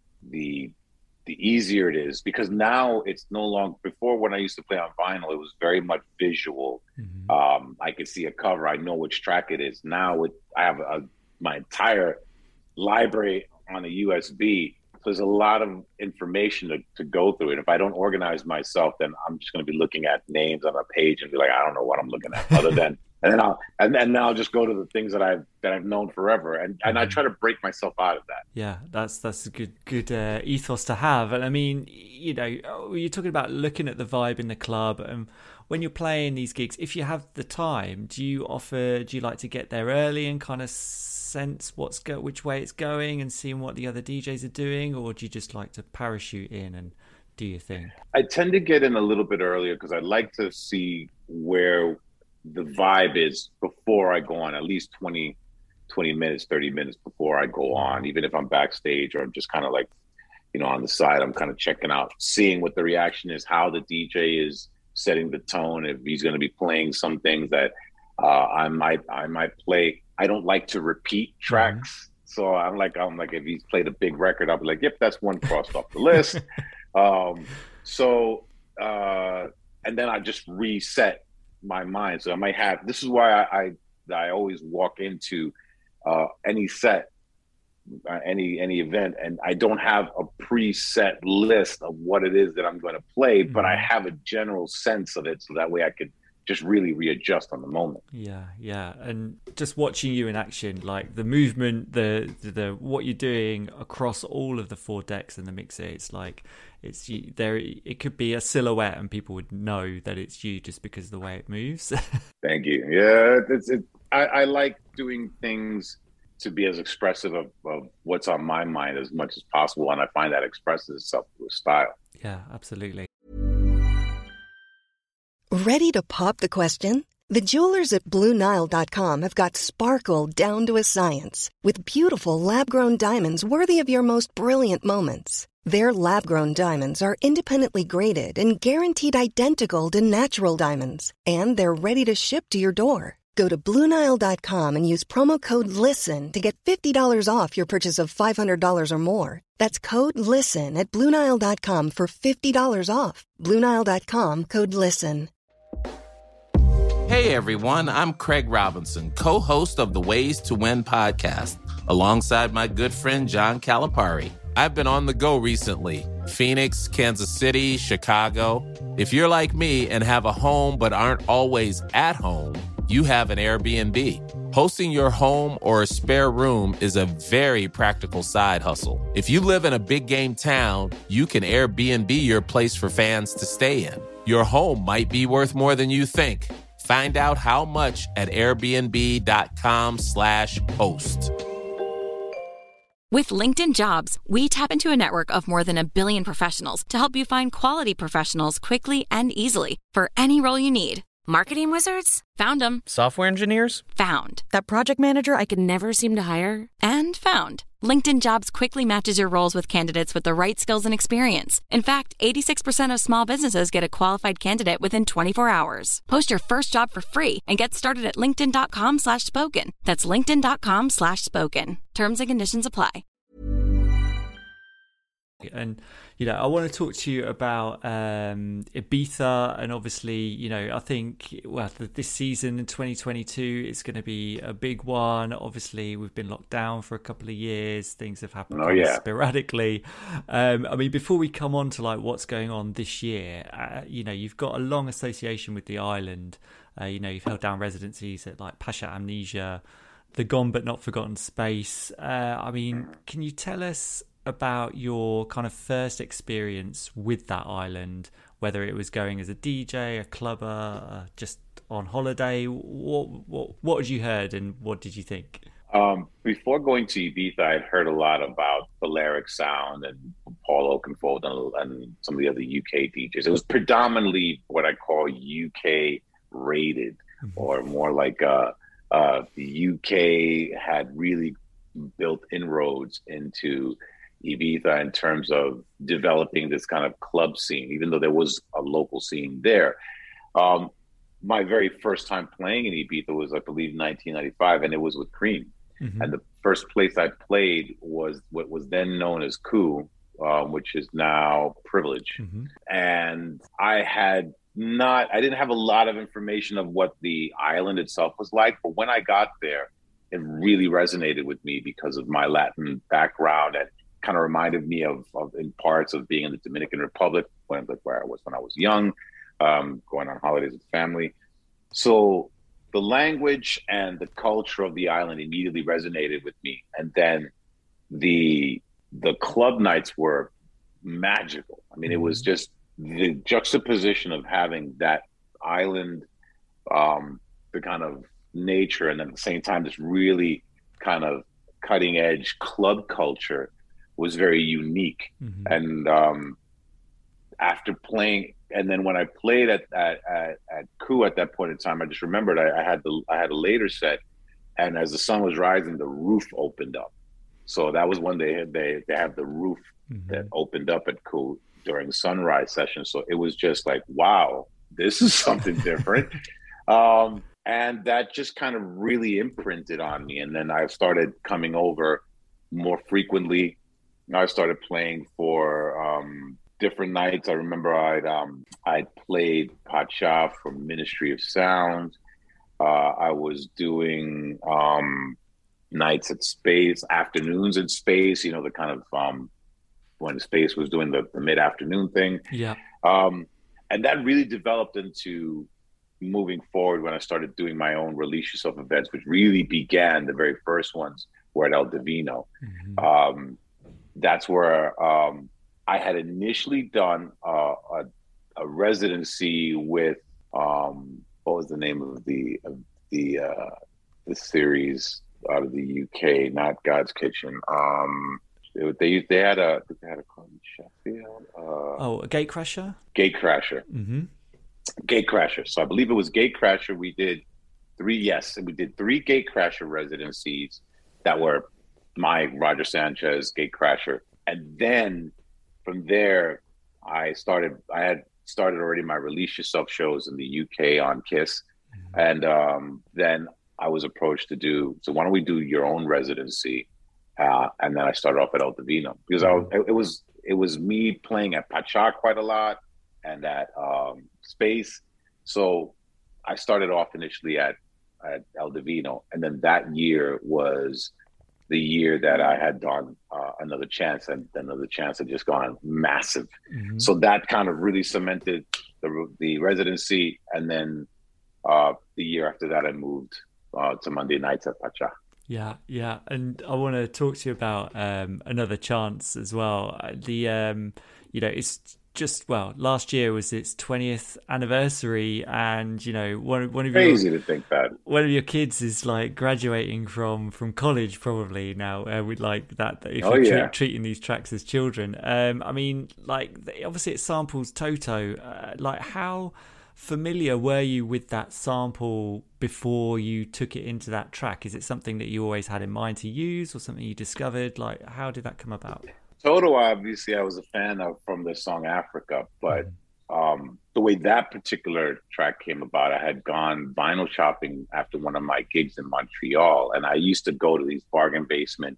[SPEAKER 6] the the easier it is, because now it's no longer, before when I used to play on vinyl, it was very much visual. Mm-hmm. Um, I could see a cover, I know which track it is. Now it, I have a, my entire library on a U S B. So there's a lot of information to, to go through. And if I don't organize myself, then I'm just going to be looking at names on a page and be like, I don't know what I'm looking at, other than and then I'll and then I'll just go to the things that I've that I've known forever, and and I try to break myself out of that.
[SPEAKER 1] Yeah, that's that's a good good uh, ethos to have. And I mean, you know, you're talking about looking at the vibe in the club, and when you're playing these gigs, if you have the time, do you offer? Do you like to get there early and kind of sense what's go which way it's going and seeing what the other D Js are doing, or do you just like to parachute in and do your thing?
[SPEAKER 6] I tend to get in a little bit earlier because I like to see where the vibe is before I go on, at least twenty, twenty minutes, thirty minutes before I go on, even if I'm backstage or I'm just kind of like, you know, on the side, I'm kind of checking out, seeing what the reaction is, how the D J is setting the tone, if he's going to be playing some things that uh, I might I might play. I don't like to repeat tracks. Mm-hmm. So I'm like, I'm like, if he's played a big record, I'll be like, yep, that's one crossed off the list. Um, so, uh, and then I just reset my mind. So I might have, this is why I, I, I always walk into, uh, any set, uh, any, any event, and I don't have a preset list of what it is that I'm going to play, mm-hmm. but I have a general sense of it. So that way I could just really readjust on the moment.
[SPEAKER 1] Yeah, yeah. And just watching you in action, like the movement, the, the the what you're doing across all of the four decks in the mixer, it's like it's you, there. It could be a silhouette, and people would know that it's you just because of the way it moves.
[SPEAKER 6] Thank you. Yeah, it's it. I, I like doing things to be as expressive of, of what's on my mind as much as possible, and I find that expresses itself through style.
[SPEAKER 1] Yeah, absolutely.
[SPEAKER 2] Ready to pop the question? The jewelers at Blue Nile dot com have got sparkle down to a science with beautiful lab-grown diamonds worthy of your most brilliant moments. Their lab-grown diamonds are independently graded and guaranteed identical to natural diamonds, and they're ready to ship to your door. Go to Blue Nile dot com and use promo code LISTEN to get fifty dollars off your purchase of five hundred dollars or more. That's code LISTEN at Blue Nile dot com for fifty dollars off. Blue Nile dot com, code LISTEN.
[SPEAKER 8] Hey everyone, I'm Craig Robinson, co-host of the Ways to Win podcast, alongside my good friend John Calipari. I've been on the go recently. Phoenix, Kansas City, Chicago. If you're like me and have a home but aren't always at home, you have an Airbnb. Hosting your home or a spare room is a very practical side hustle. If you live in a big game town, you can Airbnb your place for fans to stay in. Your home might be worth more than you think. Find out how much at airbnb.com slash host.
[SPEAKER 9] With LinkedIn Jobs, we tap into a network of more than a billion professionals to help you find quality professionals quickly and easily for any role you need.
[SPEAKER 10] Marketing wizards?
[SPEAKER 9] Found them.
[SPEAKER 11] Software engineers?
[SPEAKER 9] Found.
[SPEAKER 10] That project manager I could never seem to hire?
[SPEAKER 9] And found. LinkedIn Jobs quickly matches your roles with candidates with the right skills and experience. In fact, eighty-six percent of small businesses get a qualified candidate within twenty-four hours. Post your first job for free and get started at linkedin.com slash spoken. That's linkedin.com slash spoken. Terms and conditions apply.
[SPEAKER 1] And, you know, I want to talk to you about um, Ibiza, and obviously, you know, I think, well, this season in twenty twenty-two is going to be a big one. Obviously, we've been locked down for a couple of years. Things have happened
[SPEAKER 6] oh, yeah.
[SPEAKER 1] sporadically. Um, I mean, before we come on to like what's going on this year, uh, you know, you've got a long association with the island. Uh, you know, you've held down residencies at like Pasha Amnesia, the Gone But Not Forgotten Space. Uh, I mean, can you tell us about your kind of first experience with that island, whether it was going as a D J, a clubber, uh, just on holiday? What what what had you heard and what did you think?
[SPEAKER 6] Um, before going to Ibiza, I'd heard a lot about Balearic Sound and Paul Oakenfold and, and some of the other U K D Js. It was predominantly what I call U K rated, mm-hmm. or more like uh, uh, the U K had really built inroads into Ibiza in terms of developing this kind of club scene, even though there was a local scene there. Um, my very first time playing in Ibiza was, I believe, nineteen ninety-five, and it was with Cream. Mm-hmm. And the first place I played was what was then known as Coup, um, which is now Privilege. Mm-hmm. And I had not, I didn't have a lot of information of what the island itself was like, but when I got there, it really resonated with me because of my Latin background, and kind of reminded me of, of in parts of being in the Dominican Republic, when, like where I was when I was young, um, going on holidays with family. So the language and the culture of the island immediately resonated with me. And then the the club nights were magical. I mean, it was just the juxtaposition of having that island, um, the kind of nature, and then at the same time, this really kind of cutting edge club culture was very unique. Mm-hmm. And um, after playing, and then when I played at at at, at Coup at that point in time, I just remembered I, I had the I had a later set, and as the sun was rising, the roof opened up. So that was when they had they they have the roof mm-hmm. that opened up at Coup during sunrise session. So it was just like, wow, this is something different. um, and that just kind of really imprinted on me. And then I started coming over more frequently. I started playing for um, different nights. I remember I'd um, I'd played Pacha for Ministry of Sound. Uh, I was doing um, nights at Space, afternoons at Space. You know, the kind of um, when Space was doing the, the mid-afternoon thing.
[SPEAKER 1] Yeah. Um,
[SPEAKER 6] and that really developed into moving forward when I started doing my own Release Yourself events, which really began, the very first ones were at El Divino. Mm-hmm. Um, that's where um, I had initially done uh, a, a residency with, um, what was the name of the of the uh, the series out of the U K, not God's Kitchen. Um, It, they they had a they had a club in Sheffield. Uh,
[SPEAKER 1] oh, a Gatecrasher.
[SPEAKER 6] Gatecrasher.
[SPEAKER 1] Mm-hmm.
[SPEAKER 6] Gatecrasher. So I believe it was Gatecrasher. We did three. Yes, we did three Gatecrasher residencies that were my Roger Sanchez Gatecrasher, and then from there, I started. I had started already my Release Yourself shows in the U K on KISS, mm-hmm. and um, then I was approached to do. So why don't we do your own residency? Uh, and then I started off at El Divino because I was, it was it was me playing at Pacha quite a lot and at um, Space. So I started off initially at, at El Divino, and then that year was the year that I had done uh, Another Chance, and Another Chance had just gone massive. Mm-hmm. So that kind of really cemented the the residency, and then uh, the year after that I moved uh, to Monday nights at Pacha.
[SPEAKER 1] Yeah, yeah, and I want to talk to you about um, Another Chance as well. The um, you know, it's just well, last year was its twentieth anniversary, and you know, one one of
[SPEAKER 6] crazy
[SPEAKER 1] your,
[SPEAKER 6] to think that
[SPEAKER 1] one of your kids is like graduating from from college probably now uh, with like that. If
[SPEAKER 6] oh,
[SPEAKER 1] you're
[SPEAKER 6] yeah.
[SPEAKER 1] treat, treating these tracks as children, um, I mean, like obviously it samples Toto. Uh, like how familiar were you with that sample before you took it into that track? Is it something that you always had in mind to use, or something you discovered? Like, how did that come about?
[SPEAKER 6] Toto, obviously, I was a fan of from the song Africa, but um, the way that particular track came about, I had gone vinyl shopping after one of my gigs in Montreal, and I used to go to these bargain basement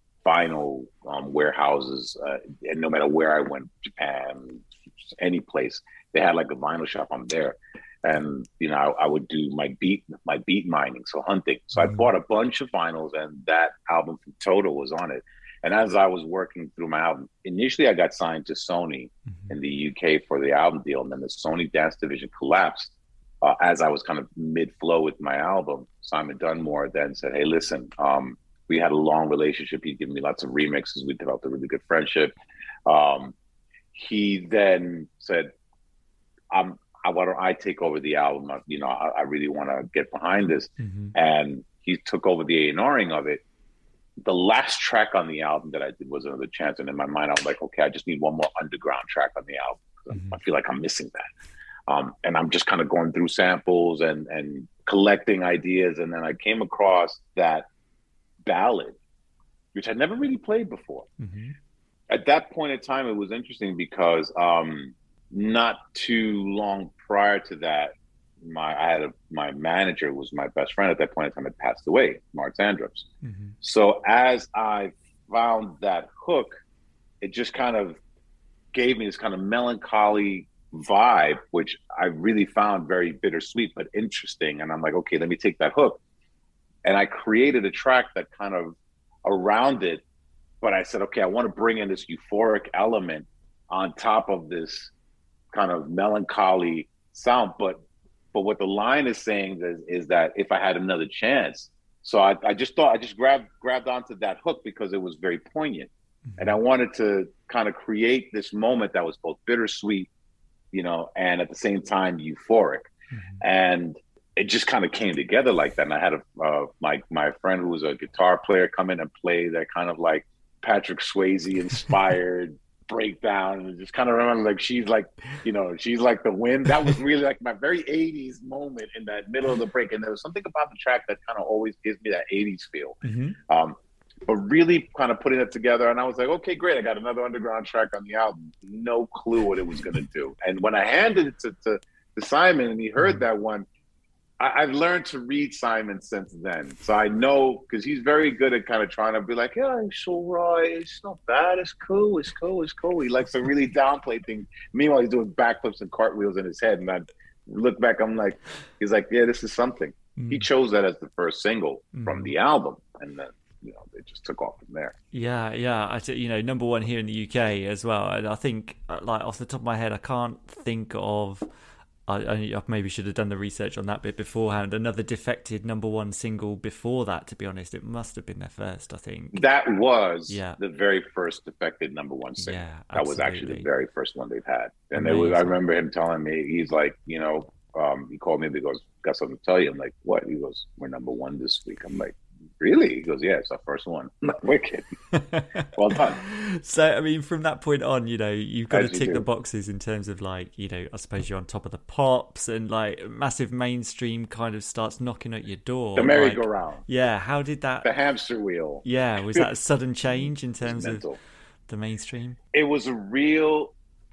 [SPEAKER 6] vinyl um, warehouses, uh, and no matter where I went, Japan, any place, they had like a vinyl shop. I'm there, and you know I, I would do my beat my beat mining, so hunting. So mm-hmm. I bought a bunch of vinyls, and that album from Toto was on it. And as I was working through my album, initially I got signed to Sony mm-hmm. in the U K for the album deal, and then the Sony dance division collapsed uh, as I was kind of mid-flow with my album. Simon Dunmore then said, "Hey, listen, um, we had a long relationship. He'd given me lots of remixes. We developed a really good friendship." Um, he then said, Um, I, why don't I take over the album? I, you know, I, I really want to get behind this. Mm-hmm. And he took over the A&Ring of it. The last track on the album that I did was Another Chance. And in my mind, I was like, okay, I just need one more underground track on the album. Mm-hmm. I feel like I'm missing that. Um, and I'm just kind of going through samples and, and collecting ideas. And then I came across that ballad, which I'd never really played before. Mm-hmm. At that point in time, it was interesting because um, not too long prior to that, my I had a, my manager was my best friend at that point in time had passed away, Mark Zandrops. Mm-hmm. So as I found that hook, it just kind of gave me this kind of melancholy vibe, which I really found very bittersweet but interesting. And I'm like, okay, let me take that hook. And I created a track that kind of around it, but I said, okay, I want to bring in this euphoric element on top of this kind of melancholy sound, but But what the line is saying is, is that if I had another chance, so I, I just thought I just grabbed grabbed onto that hook because it was very poignant, mm-hmm. and I wanted to kind of create this moment that was both bittersweet, you know, and at the same time euphoric, mm-hmm. and it just kind of came together like that. And I had a uh, my my friend who was a guitar player come in and play that kind of like Patrick Swayze inspired breakdown, and just kind of remember like she's like, you know, she's like the wind. That was really like my very eighties moment in that middle of the break. And there was something about the track that kind of always gives me that eighties feel. Mm-hmm. Um, but really kind of putting it together. And I was like, okay, great. I got another underground track on the album. No clue what it was going to do. And when I handed it to, to, to Simon and he heard mm-hmm. that one, I, I've learned to read Simon since then. So I know, because he's very good at kind of trying to be like, yeah, it's all right. It's not bad. It's cool. It's cool. It's cool. He likes to really downplay things. Meanwhile, he's doing backflips and cartwheels in his head. And I look back, I'm like, he's like, yeah, this is something. Mm. He chose that as the first single mm. from the album. And then, you know, it just took off from there.
[SPEAKER 1] Yeah, yeah. I, you know, number one here in the U K as well. And I think, like, off the top of my head, I can't think of... I, I maybe should have done the research on that bit beforehand. Another Defected number one single before that, to be honest. It must have been their first, I think.
[SPEAKER 6] That was yeah. the very first Defected number one single.
[SPEAKER 1] Yeah,
[SPEAKER 6] that was actually the very first one they've had. And it was, I remember him telling me, he's like, you know, um, he called me and he goes, got something to tell you. I'm like, what? He goes, we're number one this week. I'm like, really? He goes, yeah, it's our first one. I'm like, wicked. Well done.
[SPEAKER 1] So, I mean, from that point on, you know, you've got
[SPEAKER 6] As
[SPEAKER 1] to tick
[SPEAKER 6] do.
[SPEAKER 1] the boxes in terms of like, you know, I suppose you're on top of the pops and like massive mainstream kind of starts knocking at your door.
[SPEAKER 6] The merry-go-round.
[SPEAKER 1] Like, yeah. How did that?
[SPEAKER 6] The hamster wheel.
[SPEAKER 1] Yeah. Was that a sudden change in terms of the mainstream?
[SPEAKER 6] It was a real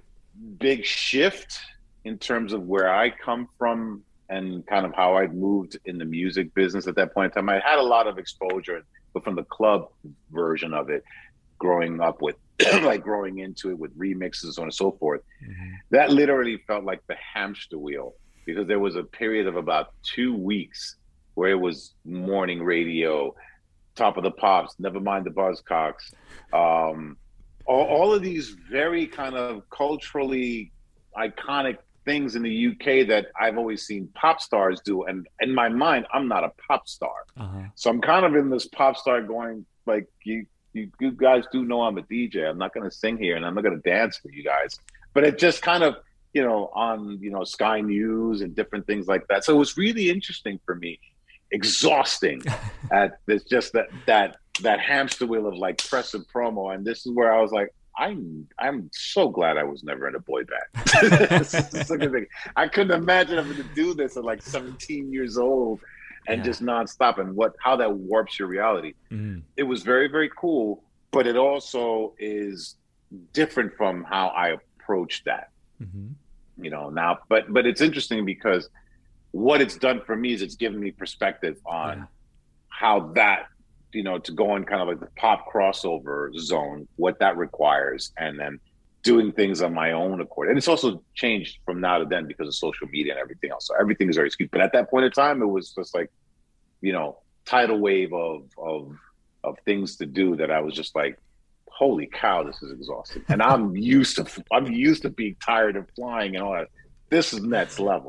[SPEAKER 6] big shift in terms of where I come from and kind of how I'd moved in the music business at that point in time. I had a lot of exposure, but from the club version of it, growing up with, like growing into it with remixes, so on and so forth, mm-hmm. that literally felt like the hamster wheel, because there was a period of about two weeks where it was morning radio, Top of the Pops, Never Mind the Buzzcocks, um, all, all of these very kind of culturally iconic things in the U K that I've always seen pop stars do. And in my mind, I'm not a pop star. Uh-huh. So I'm kind of in this pop star going like, you, you, you guys do know I'm a D J. I'm not going to sing here and I'm not going to dance for you guys. But it just kind of, you know, on, you know, Sky News and different things like that. So it was really interesting for me, exhausting at this, just that, that, that hamster wheel of like press and promo. And this is where I was like, I'm I'm so glad I was never in a boy band. I couldn't imagine having to do this at like seventeen years old and yeah. just nonstop, and what how that warps your reality. Mm. It was very, very cool, but it also is different from how I approached that. Mm-hmm. You know, now, but but it's interesting because what it's done for me is it's given me perspective on yeah. how that, you know, to go in kind of like the pop crossover zone, what that requires, and then doing things on my own accord. And it's also changed from now to then because of social media and everything else. So everything is very skewed. But at that point in time, it was just like, you know, tidal wave of of of things to do that I was just like, holy cow, this is exhausting. And I'm used to I'm used to being tired of flying and all that. This is next level.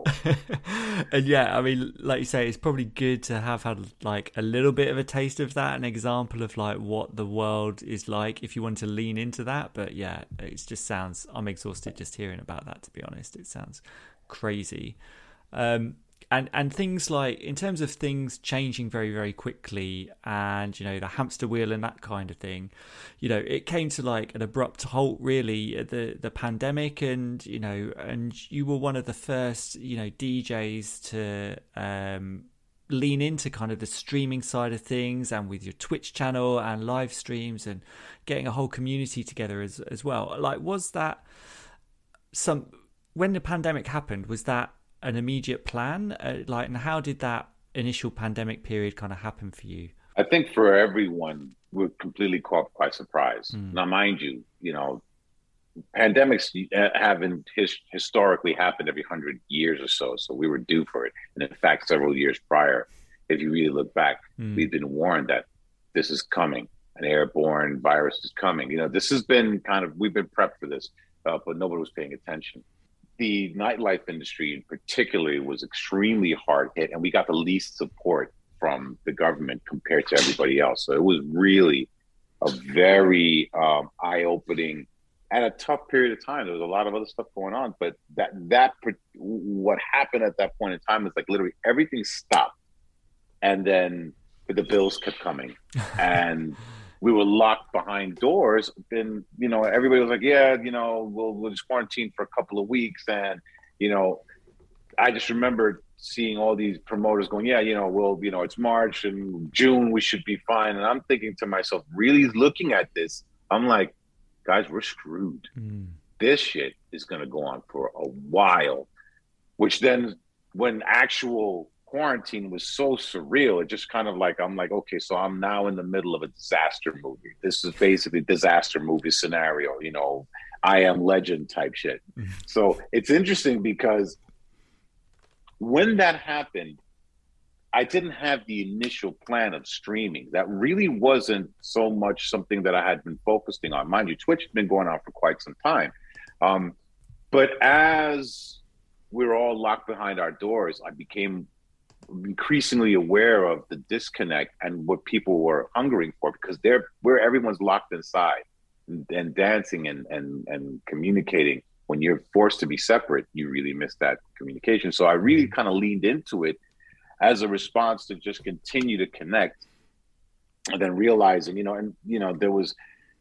[SPEAKER 1] And yeah, I mean, like you say, it's probably good to have had like a little bit of a taste of that, an example of like what the world is like if you want to lean into that. But yeah, it just sounds, I'm exhausted just hearing about that, to be honest. It sounds crazy. Um, and and things like, in terms of things changing very, very quickly and, you know, the hamster wheel and that kind of thing, you know, it came to like an abrupt halt really at the, the pandemic, and, you know, and you were one of the first, you know, D Js to um, lean into kind of the streaming side of things, and with your Twitch channel and live streams and getting a whole community together as, as well. Like, was that some, when the pandemic happened, was that an immediate plan? Uh, like, and how did that initial pandemic period kind of happen for you?
[SPEAKER 6] I think for everyone, we're completely caught by surprise. Mm. Now, mind you, you know, pandemics haven't his, historically happened every hundred years or so. So we were due for it. And in fact, several years prior, if you really look back, mm. we've been warned that this is coming. An airborne virus is coming. You know, this has been kind of, we've been prepped for this, uh, but nobody was paying attention. the nightlife industry in particular was extremely hard hit, and we got the least support from the government compared to everybody else. So it was really a very um, eye-opening and a tough period of time. There was a lot of other stuff going on, but that that what happened at that point in time is like literally everything stopped, and then the bills kept coming, and we were locked behind doors. Then, you know, everybody was like, yeah, you know, we'll, we'll just quarantine for a couple of weeks. And, you know, I just remember seeing all these promoters going, yeah, you know, well, you know, it's March and June, we should be fine. And I'm thinking to myself, really looking at this, I'm like, guys, we're screwed. Mm. This shit is going to go on for a while, which then when actual quarantine was so surreal, it just kind of like, I'm like, okay, so I'm now in the middle of a disaster movie. This is basically disaster movie scenario, you know, I Am Legend type shit. Mm-hmm. So it's interesting because when that happened, I didn't have the initial plan of streaming. That really wasn't so much something that I had been focusing on. Mind you, Twitch had been going on for quite some time. Um, but as we were all locked behind our doors, I became increasingly aware of the disconnect and what people were hungering for, because they're where everyone's locked inside and, and dancing and, and and communicating. When you're forced to be separate, you really miss that communication. So I really kind of leaned into it as a response to just continue to connect, and then realizing, you know, and you know, there was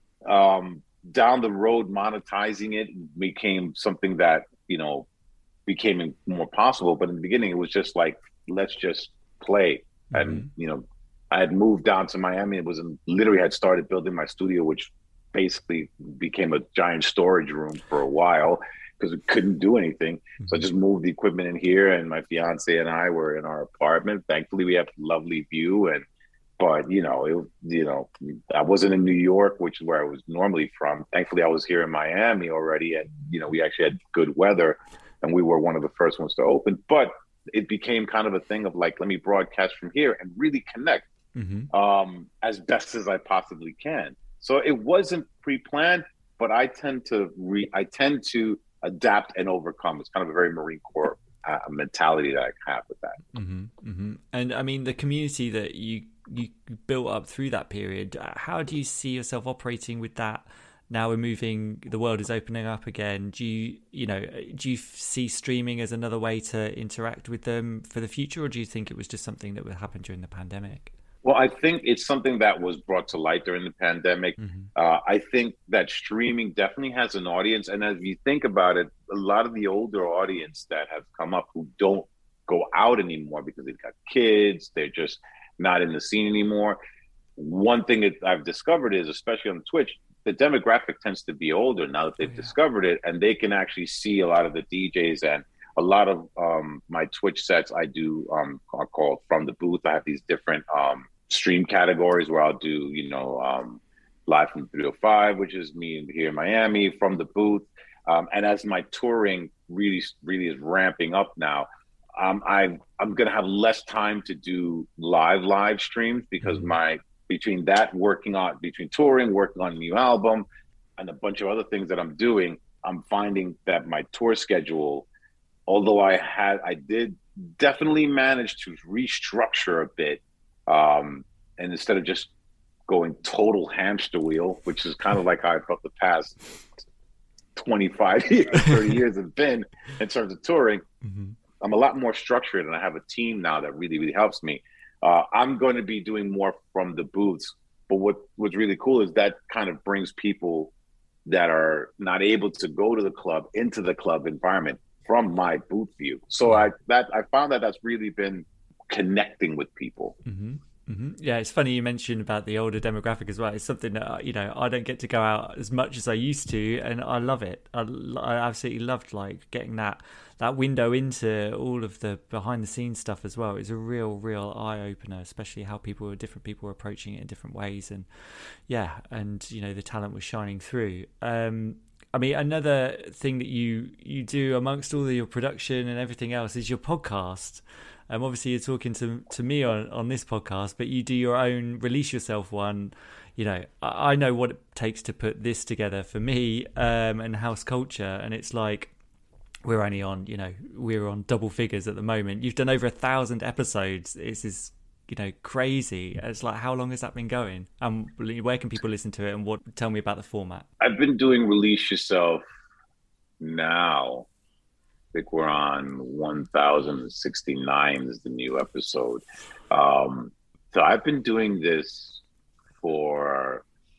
[SPEAKER 6] um, down the road monetizing it became something that, you know, became more possible. But in the beginning, it was just like, let's just play. Mm-hmm. And, you know, I had moved down to Miami. It was in, literally had started building my studio, which basically became a giant storage room for a while because we couldn't do anything. Mm-hmm. So I just moved the equipment in here, and my fiance and I were in our apartment. Thankfully, we have a lovely view. And, but, you know, it, you know, I wasn't in New York, which is where I was normally from. Thankfully, I was here in Miami already. And, you know, we actually had good weather, and we were one of the first ones to open. But it became kind of a thing of like, let me broadcast from here and really connect mm-hmm. um, as best as I possibly can. So it wasn't pre-planned, but I tend to re- I tend to adapt and overcome. It's kind of a very Marine Corps uh, mentality that I have with that.
[SPEAKER 1] Mm-hmm, mm-hmm. And I mean, the community that you you built up through that period, how do you see yourself operating with that? Now we're moving, the world is opening up again. Do you, you know, do you see streaming as another way to interact with them for the future, or do you think it was just something that would happen during the pandemic?
[SPEAKER 6] Well, I think it's something that was brought to light during the pandemic. Mm-hmm. Uh, I think that streaming definitely has an audience. And as you think about it, a lot of the older audience that have come up who don't go out anymore because they've got kids, they're just not in the scene anymore. One thing that I've discovered is, especially on Twitch, the demographic tends to be older now that they've oh, yeah. discovered it, and they can actually see a lot of the D Js. And a lot of um, my Twitch sets I do um, are called From the Booth. I have these different um, stream categories where I'll do, you know, um, Live from three oh five, which is me here in Miami, From the Booth. Um, and as my touring really, really is ramping up now, um, I'm, I'm going to have less time to do live, live streams because mm-hmm. my between that, working on, between touring, working on a new album, and a bunch of other things that I'm doing, I'm finding that my tour schedule, although I had, I did definitely manage to restructure a bit. Um, and instead of just going total hamster wheel, which is kind of like how I felt the past twenty-five years, thirty years have been in terms of touring, mm-hmm. I'm a lot more structured, and I have a team now that really, really helps me. Uh, I'm going to be doing more from the booths, but what, what's really cool is that kind of brings people that are not able to go to the club into the club environment from my booth view. So I that I found that that's really been connecting with people.
[SPEAKER 1] Mm-hmm. Mm-hmm. Yeah, it's funny you mentioned about the older demographic as well. It's something that, you know, I don't get to go out as much as I used to, and I love it. I, I absolutely loved like getting that that window into all of the behind the scenes stuff as well. It's a real, real eye opener, especially how people, different people were approaching it in different ways, and yeah, and you know, the talent was shining through. Um, I mean, another thing that you you do amongst all of your production and everything else is your podcast. Um, obviously, you're talking to to me on, on this podcast, but you do your own Release Yourself one. You know, I, I know what it takes to put this together for me um, and House Culture, and it's like we're only on, you know, we're on double figures at the moment. You've done over a thousand episodes. This is, you know, crazy. It's like, how long has that been going? And um, where can people listen to it? And what? Tell me about the format.
[SPEAKER 6] I've been doing Release Yourself now. I think we're on one thousand sixty-nine is the new episode. Um, so I've been doing this for,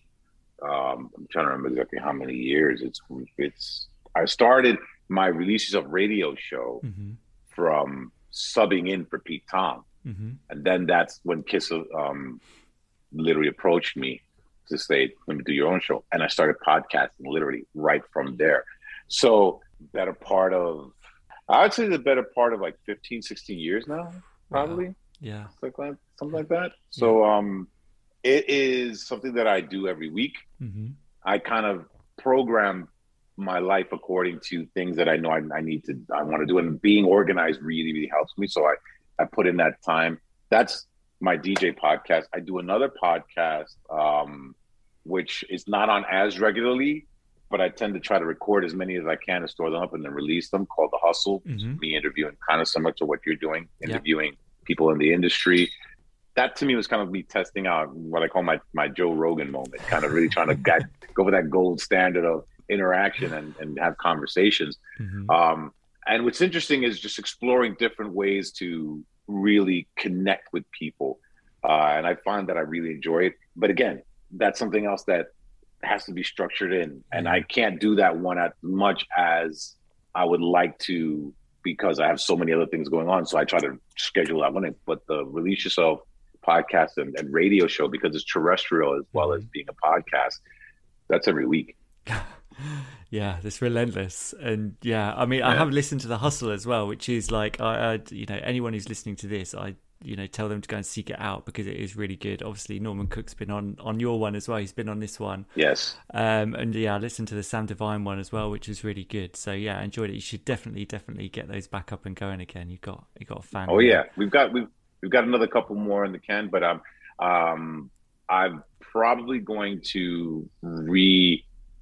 [SPEAKER 6] um, I'm trying to remember exactly how many years. It's, it's, I started my Release Yourself radio show mm-hmm. from subbing in for Pete Tong. Mm-hmm. And then that's when Kiss um, literally approached me to say, let me do your own show. And I started podcasting literally right from there. So better part of, I would say the better part of like fifteen, sixteen years now, probably.
[SPEAKER 1] Wow. Yeah.
[SPEAKER 6] Something like, something like that. So um, it is something that I do every week. Mm-hmm. I kind of program my life according to things that I know I, I need to, I want to do. And being organized really, really helps me. So I, I put in that time. That's my D J podcast. I do another podcast, um, which is not on as regularly, but I tend to try to record as many as I can and store them up and then release them, called The Hustle. Mm-hmm. Me interviewing, kind of similar to what you're doing, interviewing yep. people in the industry. That to me was kind of me testing out what I call my, my Joe Rogan moment, kind of really trying to get, go for that gold standard of interaction and, and have conversations. Mm-hmm. Um, and what's interesting is just exploring different ways to really connect with people. Uh, and I find that I really enjoy it. But again, that's something else that has to be structured in. And I can't do that one as much as I would like to because I have so many other things going on. So I try to schedule that one in. But the Release Yourself podcast and, and radio show, because it's terrestrial as well as being a podcast, that's every week.
[SPEAKER 1] Yeah, it's relentless. And yeah, I mean, yeah. I have listened to The Hustle as well, which is like, I, I, you know, anyone who's listening to this, I, you know, tell them to go and seek it out because it is really good. Obviously, Norman Cook's been on, on your one as well. He's been on this one.
[SPEAKER 6] Yes.
[SPEAKER 1] Um, and yeah, I listened to the Sam Divine one as well, which is really good. So yeah, I enjoyed it. You should definitely, definitely get those back up and going again. You've got, you got a fan.
[SPEAKER 6] Oh yeah, we've got, we've, we've got another couple more in the can, but um, um, I'm probably going to re,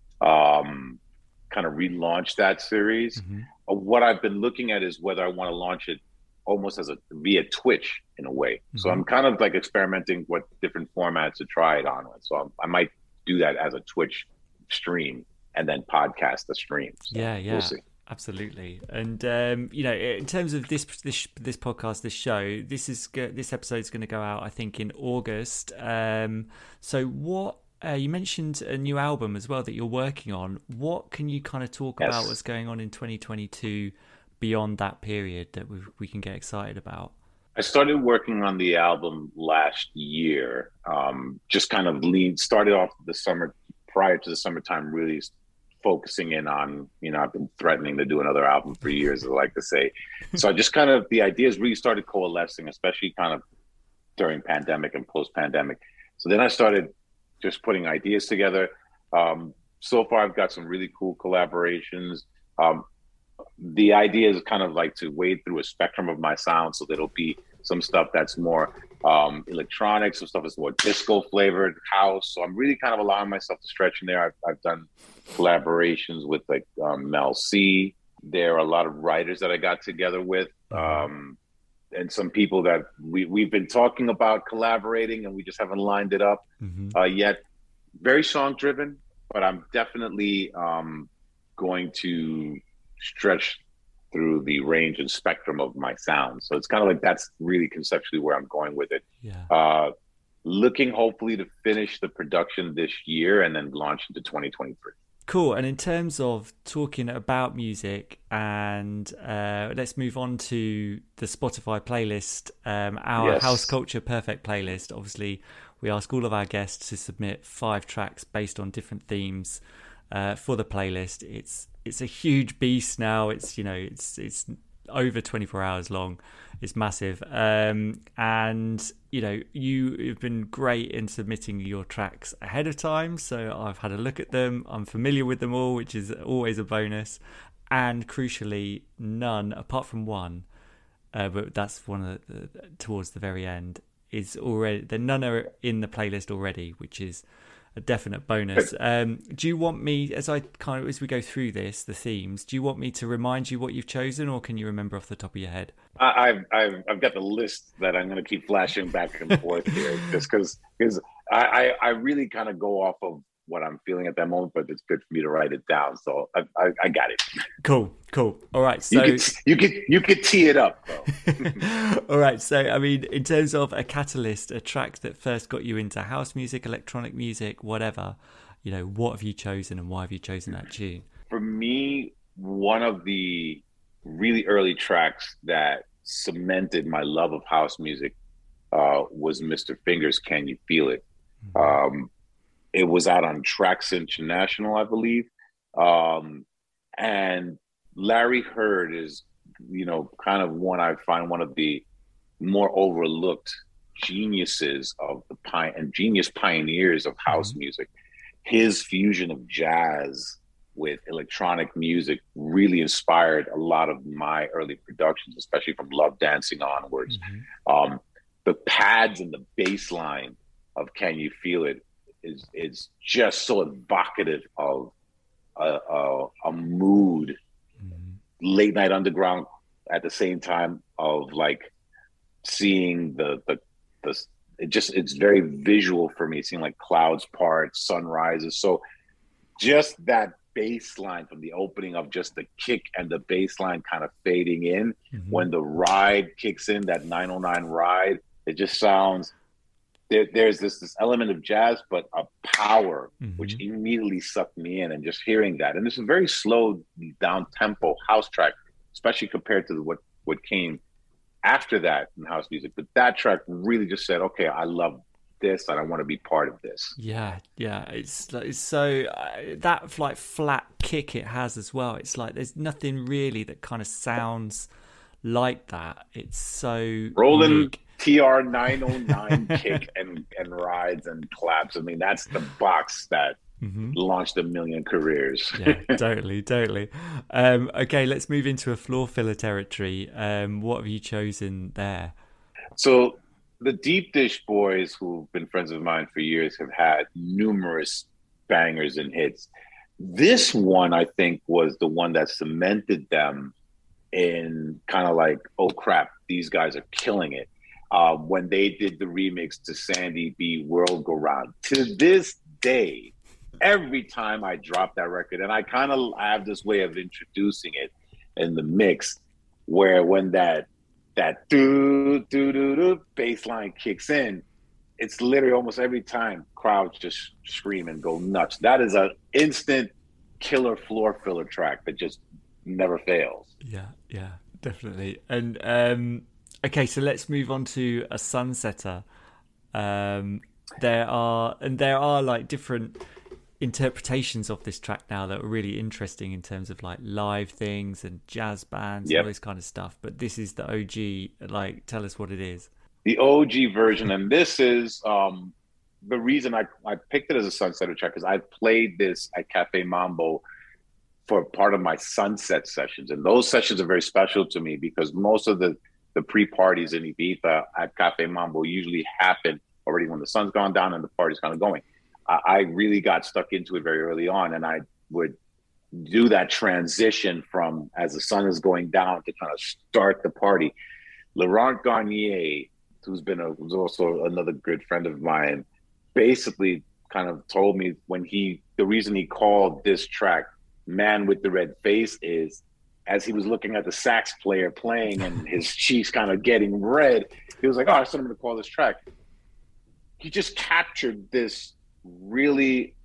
[SPEAKER 6] um, kind of relaunch that series. Mm-hmm. Uh, what I've been looking at is whether I want to launch it almost as a via Twitch in a way. Mm-hmm. So I'm kind of like experimenting what different formats to try it on. So I'm, I might do that as a Twitch stream and then podcast the stream. So
[SPEAKER 1] yeah, yeah,
[SPEAKER 6] we'll see.
[SPEAKER 1] Absolutely. And um, you know, in terms of this this this podcast, this show, this is this episode is going to go out, I think, in August. Um, so what? Uh, you mentioned a new album as well that you're working on. What can you kind of talk yes. about what's going on in twenty twenty-two beyond that period that we we can get excited about?
[SPEAKER 6] I started working on the album last year. Um, just kind of lean started off the summer prior to the summertime, really focusing in on, you know, I've been threatening to do another album for years, as I like to say. So I just kind of, the ideas really started coalescing, especially kind of during pandemic and post-pandemic. So then I started just putting ideas together. Um, so far, I've got some really cool collaborations. Um, the idea is kind of like to wade through a spectrum of my sound. So there'll be some stuff that's more um, electronic, some stuff that's more disco flavored, house. So I'm really kind of allowing myself to stretch in there. I've, I've done collaborations with like um, Mel C. There are a lot of writers that I got together with. Um, and some people that we, we've been talking about collaborating and we just haven't lined it up mm-hmm. uh, yet. Very song driven, but I'm definitely um, going to stretch through the range and spectrum of my sound. So it's kind of like, that's really conceptually where I'm going with it.
[SPEAKER 1] Yeah.
[SPEAKER 6] Uh, looking hopefully to finish the production this year and then launch into twenty twenty-three.
[SPEAKER 1] Cool. And in terms of talking about music, and uh, let's move on to the Spotify playlist, um, our
[SPEAKER 6] yes.
[SPEAKER 1] House Culture Perfect playlist. Obviously, we ask all of our guests to submit five tracks based on different themes uh, for the playlist. It's it's a huge beast now. It's, you know, it's it's over twenty-four hours long. It's massive. Um, and, you know, you have been great in submitting your tracks ahead of time. So I've had a look at them. I'm familiar with them all, which is always a bonus. And crucially, none, apart from one, uh, but that's one of the, the, towards the very end, is already, the none are in the playlist already, which is a definite bonus. Um, do you want me, as I kind of as we go through this, the themes, do you want me to remind you what you've chosen, or can you remember off the top of your head?
[SPEAKER 6] I, I've I've I've got the list that I'm going to keep flashing back and forth here, just because because I, I I really kind of go off of what I'm feeling at that moment, but it's good for me to write it down. So I I, I got it.
[SPEAKER 1] Cool, cool. All right, so
[SPEAKER 6] you could you could you could tee it up, though.
[SPEAKER 1] All right, so I mean, in terms of a catalyst, a track that first got you into house music, electronic music, whatever, you know, what have you chosen and why have you chosen that tune?
[SPEAKER 6] For me, one of the really early tracks that cemented my love of house music uh, was Mister Fingers' "Can You Feel It?" Mm-hmm. Um, it was out on Tracks International, I believe. Um, and Larry Heard is, you know, kind of one I find one of the more overlooked geniuses of the pi- and genius pioneers of house mm-hmm. music. His fusion of jazz with electronic music really inspired a lot of my early productions, especially from Love Dancing onwards. Mm-hmm. Um, the pads and the bass line of "Can You Feel It?" is is just so evocative of a, a, a mood, mm-hmm. late night underground, at the same time of like seeing the the the it just it's very visual for me, seeing like clouds part, sunrises. So just that bass line from the opening of just the kick and the bass line kind of fading in, mm-hmm. when the ride kicks in, that nine oh nine ride, it just sounds There, there's this this element of jazz, but a power, mm-hmm. which immediately sucked me in. And just hearing that, and it's a very slow, down tempo house track, especially compared to what what came after that in house music. But that track really just said, "Okay, I love this, and I want to be part of this."
[SPEAKER 1] Yeah, yeah, it's it's so uh, that like flat kick it has as well. It's like there's nothing really that kind of sounds like that. It's so
[SPEAKER 6] rolling.
[SPEAKER 1] unique.
[SPEAKER 6] T R nine oh nine kick and, and rides and claps. I mean, that's the box that mm-hmm. launched a million careers.
[SPEAKER 1] Yeah, totally, totally. Um, okay, let's move into a floor filler territory. Um, what have you chosen there?
[SPEAKER 6] So the Deep Dish Boys, who've been friends of mine for years, have had numerous bangers and hits. This one, I think, was the one that cemented them in kind of like, oh crap, these guys are killing it. Uh, when they did the remix to Sandy B, World Go Round. To this day, every time I drop that record, and I kind of have this way of introducing it in the mix, where when that that doo doo doo doo bass line kicks in, it's literally almost every time crowds just scream and go nuts. That is an instant killer floor filler track that just never fails.
[SPEAKER 1] Yeah, yeah, definitely. And um okay, so let's move on to a sunsetter. Um, there are and there are like different interpretations of this track now that are really interesting in terms of like live things and jazz bands yep. and all this kind of stuff. But this is the O G. Like, tell us what it is.
[SPEAKER 6] The O G version, and this is um, the reason I I picked it as a sunsetter track, because I played this at Cafe Mambo for part of my sunset sessions, and those sessions are very special to me because most of the the pre-parties in Ibiza at Cafe Mambo usually happen already when the sun's gone down and the party's kind of going. I, I really got stuck into it very early on, and I would do that transition from as the sun is going down to kind of start the party. Laurent Garnier, who's been a, who's also another good friend of mine, basically kind of told me when he, the reason he called this track Man with the Red Face is, as he was looking at the sax player playing and his cheeks kind of getting red, he was like, oh, I said I'm going to call this track. He just captured this really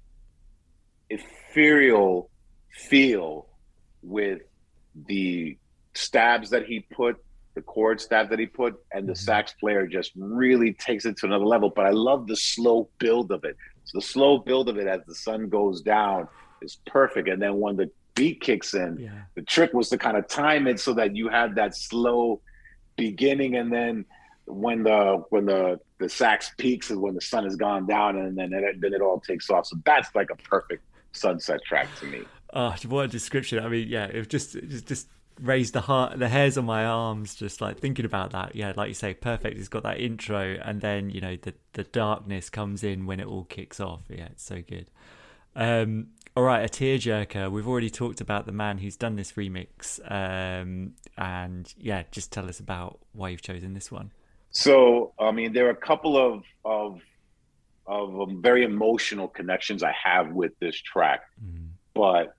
[SPEAKER 6] ethereal feel with the stabs that he put, the chord stabs that he put, and the sax player just really takes it to another level. But I love the slow build of it. So the slow build of it as the sun goes down is perfect. And then when the beat kicks in, yeah. the trick was to kind of time it so that you had that slow beginning, and then when the when the the sax peaks is when the sun has gone down, and then it, then it all takes off. So that's like a perfect sunset track to me.
[SPEAKER 1] Oh, what a description! I mean, yeah, it was just just, just raised the heart, the hairs on my arms, just like thinking about that. Yeah, like you say, perfect. It's got that intro, and then you know the the darkness comes in when it all kicks off. Yeah, it's so good. Um, all right, a tearjerker. We've already talked about the man who's done this remix, um, and yeah, just tell us about why you've chosen this one.
[SPEAKER 6] So, I mean, there are a couple of of of um, very emotional connections I have with this track, mm. but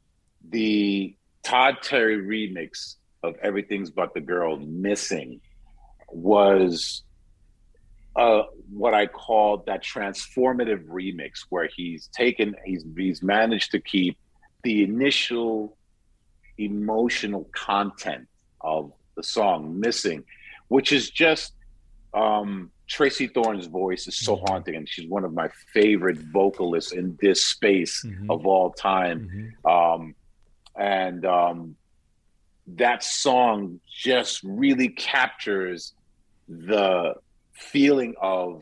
[SPEAKER 6] the Todd Terry remix of Everything's But the Girl, Missing, was uh, what I call that transformative remix, where he's taken, he's he's managed to keep the initial emotional content of the song Missing, which is just um, Tracy Thorn's voice is so haunting, and she's one of my favorite vocalists in this space mm-hmm. of all time. Mm-hmm. Um, And um, that song just really captures the feeling of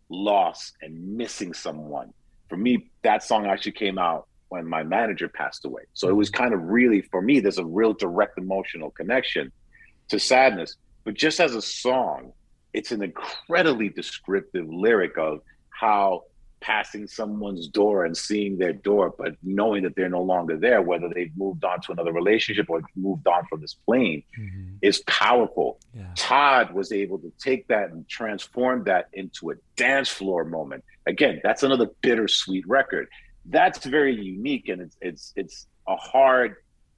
[SPEAKER 6] loss and missing someone. For me, that song actually came out when my manager passed away. So it was kind of really, for me, there's a real direct emotional connection to Sadness. But just as a song, it's an incredibly descriptive lyric of how passing someone's door and seeing their door, but knowing that they're no longer there, whether they've moved on to another relationship or moved on from this plane, mm-hmm. is powerful. Yeah. Todd was able to take that and transform that into a dance floor moment. Again, that's another bittersweet record. That's very unique, and it's it's it's a hard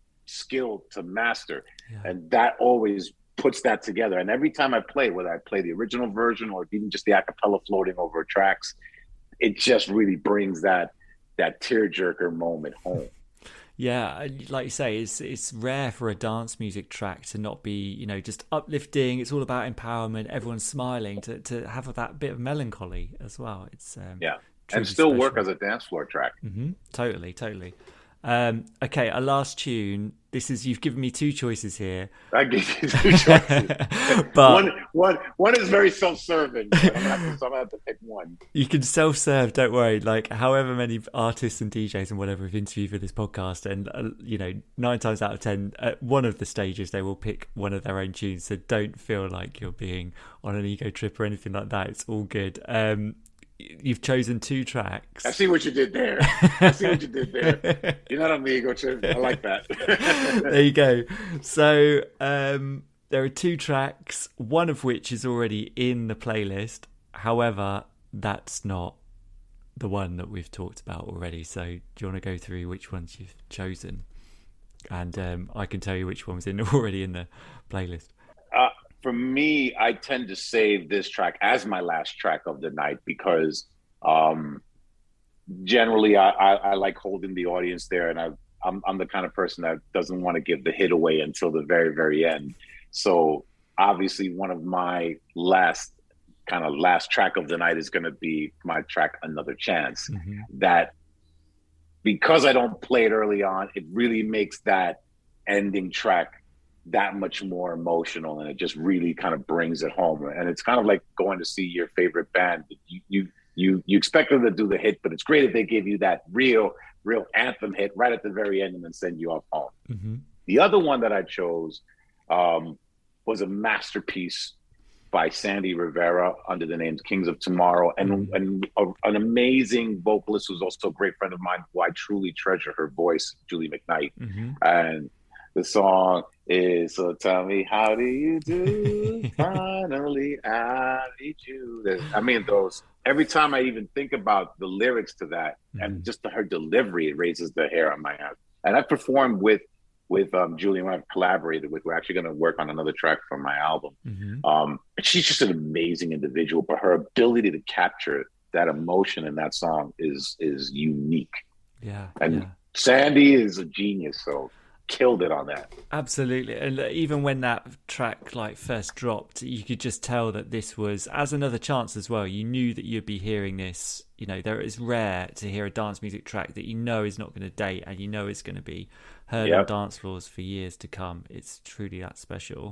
[SPEAKER 6] skill to master. Yeah. And that always puts that together. And every time I play, whether I play the original version or even just the a cappella floating over tracks, it just really brings that that tearjerker moment home.
[SPEAKER 1] Yeah, like you say, it's it's rare for a dance music track to not be, you know, just uplifting. It's all about empowerment. Everyone's smiling. To to have that bit of melancholy as well. It's um,
[SPEAKER 6] yeah, and still special. Work as a dance floor track.
[SPEAKER 1] Mm-hmm. Totally, totally. Um, okay, our last tune. This is, you've given me two choices here.
[SPEAKER 6] I give you two choices. but one, one, one is very self-serving. I'm gonna have to, so I'm gonna have to pick one.
[SPEAKER 1] You can self-serve. Don't worry. Like, however many artists and D Js and whatever have interviewed for this podcast, and uh, you know, nine times out of ten, at one of the stages they will pick one of their own tunes. So don't feel like you're being on an ego trip or anything like that. It's all good. Um, You've chosen two tracks.
[SPEAKER 6] I see what you did there. I see what you did there. You're not on the ego trip. I like that.
[SPEAKER 1] There you go. So um, there are two tracks, one of which is already in the playlist. However, that's not the one that we've talked about already. So do you want to go through which ones you've chosen? And um, I can tell you which one was in already in the playlist.
[SPEAKER 6] Uh, For me, I tend to save this track as my last track of the night because um, generally I, I, I like holding the audience there, and I, I'm, I'm the kind of person that doesn't want to give the hit away until the very, very end. So obviously one of my last kind of last track of the night is going to be my track, Another Chance. Mm-hmm. That because I don't play it early on, it really makes that ending track that much more emotional, and it just really kind of brings it home. And it's kind of like going to see your favorite band. You you you you expect them to do the hit, but it's great if they give you that real real anthem hit right at the very end and then send you off home. Mm-hmm. The other one that I chose um, was a masterpiece by Sandy Rivera under the name Kings of Tomorrow, and mm-hmm. and a, an amazing vocalist who's also a great friend of mine who I truly treasure her voice, Julie McKnight. Mm-hmm. And the song is, so tell me, how do you do? Finally, I meet you. I mean, those, every time I even think about the lyrics to that mm-hmm. and just her delivery, it raises the hair on my head. And I performed with with um, Julie, and I've collaborated with. We're actually going to work on another track from my album. Mm-hmm. Um, she's just an amazing individual, but her ability to capture that emotion in that song is is unique.
[SPEAKER 1] Yeah,
[SPEAKER 6] and
[SPEAKER 1] yeah.
[SPEAKER 6] Sandy is a genius, so killed it on that.
[SPEAKER 1] Absolutely. And even when that track like first dropped, you could just tell that this was, as Another Chance as well, you knew that you'd be hearing this. You know, there is rare to hear a dance music track that you know is not going to date, and you know it's going to be heard yep. on dance floors for years to come. It's truly that special.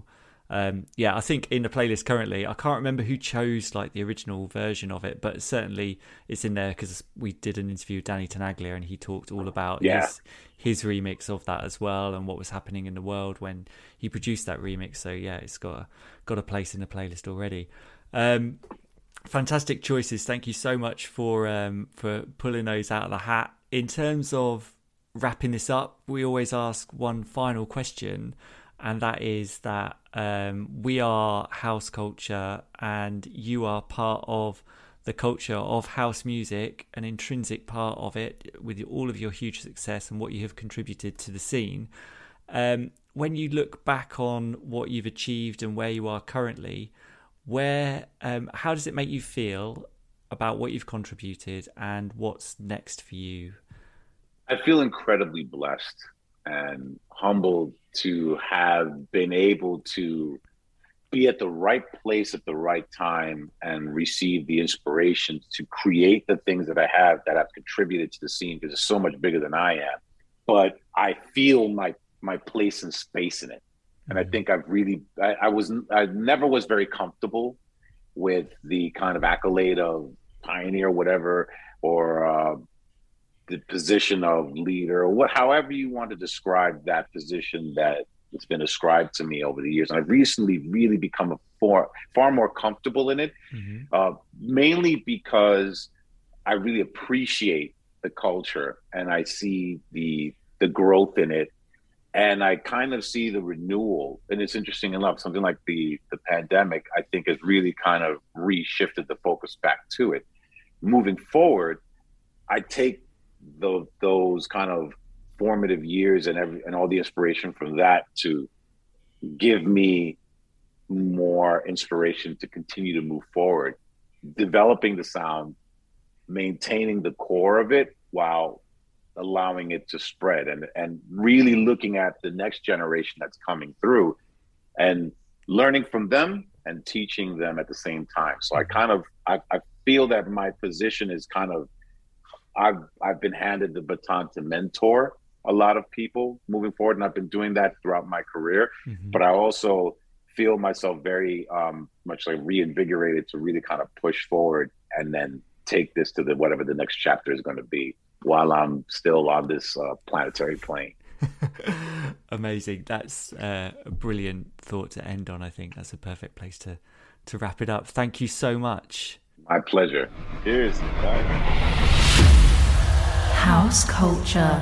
[SPEAKER 1] Um, yeah, I think in the playlist currently, I can't remember who chose like the original version of it, but certainly it's in there because we did an interview with Danny Tenaglia and he talked all about
[SPEAKER 6] yeah.
[SPEAKER 1] his, his remix of that as well and what was happening in the world when he produced that remix. So yeah, it's got a, got a place in the playlist already. Um, fantastic choices. Thank you so much for um, for pulling those out of the hat. In terms of wrapping this up, we always ask one final question. And that is that um, we are House Culture and you are part of the culture of house music, an intrinsic part of it with all of your huge success and what you have contributed to the scene. Um, when you look back on what you've achieved and where you are currently, where um, how does it make you feel about what you've contributed and what's next for you?
[SPEAKER 6] I feel incredibly blessed and humbled to have been able to be at the right place at the right time and receive the inspiration to create the things that I have that have contributed to the scene, because it's so much bigger than I am. But I feel my my place and space in it. And I think I've really, I, I was, I never was very comfortable with the kind of accolade of pioneer, whatever, or uh, the position of leader, or what, however you want to describe that position that it's been ascribed to me over the years. And I've recently really become a far, far more comfortable in it, mm-hmm. uh, mainly because I really appreciate the culture and I see the the growth in it. And I kind of see the renewal. And it's interesting enough, something like the, the pandemic, I think has really kind of reshifted the focus back to it. Moving forward, I take the, those kind of formative years and every, and all the inspiration from that to give me more inspiration to continue to move forward, developing the sound, maintaining the core of it while allowing it to spread, and and really looking at the next generation that's coming through and learning from them and teaching them at the same time. So I kind of, I, I feel that my position is kind of, I've, I've been handed the baton to mentor a lot of people moving forward. And I've been doing that throughout my career, mm-hmm. but I also feel myself very um, much like reinvigorated to really kind of push forward and then take this to the, whatever the next chapter is going to be, while I'm still on this uh, planetary plane.
[SPEAKER 1] Amazing. That's uh, a brilliant thought to end on. I think that's a perfect place to, to wrap it up. Thank you so much.
[SPEAKER 6] My pleasure. Cheers. Bye.
[SPEAKER 7] House Culture.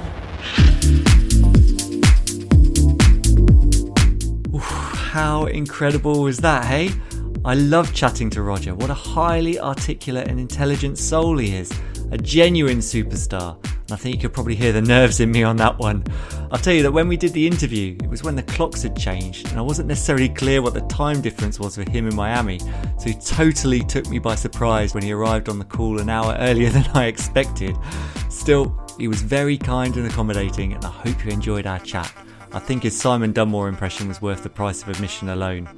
[SPEAKER 1] Oof, how incredible was that, hey? I love chatting to Roger. What a highly articulate and intelligent soul he is. A genuine superstar. And I think you could probably hear the nerves in me on that one. I'll tell you that when we did the interview, it was when the clocks had changed and I wasn't necessarily clear what the time difference was for him in Miami. So he totally took me by surprise when he arrived on the call an hour earlier than I expected. Still, he was very kind and accommodating, and I hope you enjoyed our chat. I think his Simon Dunmore impression was worth the price of admission alone.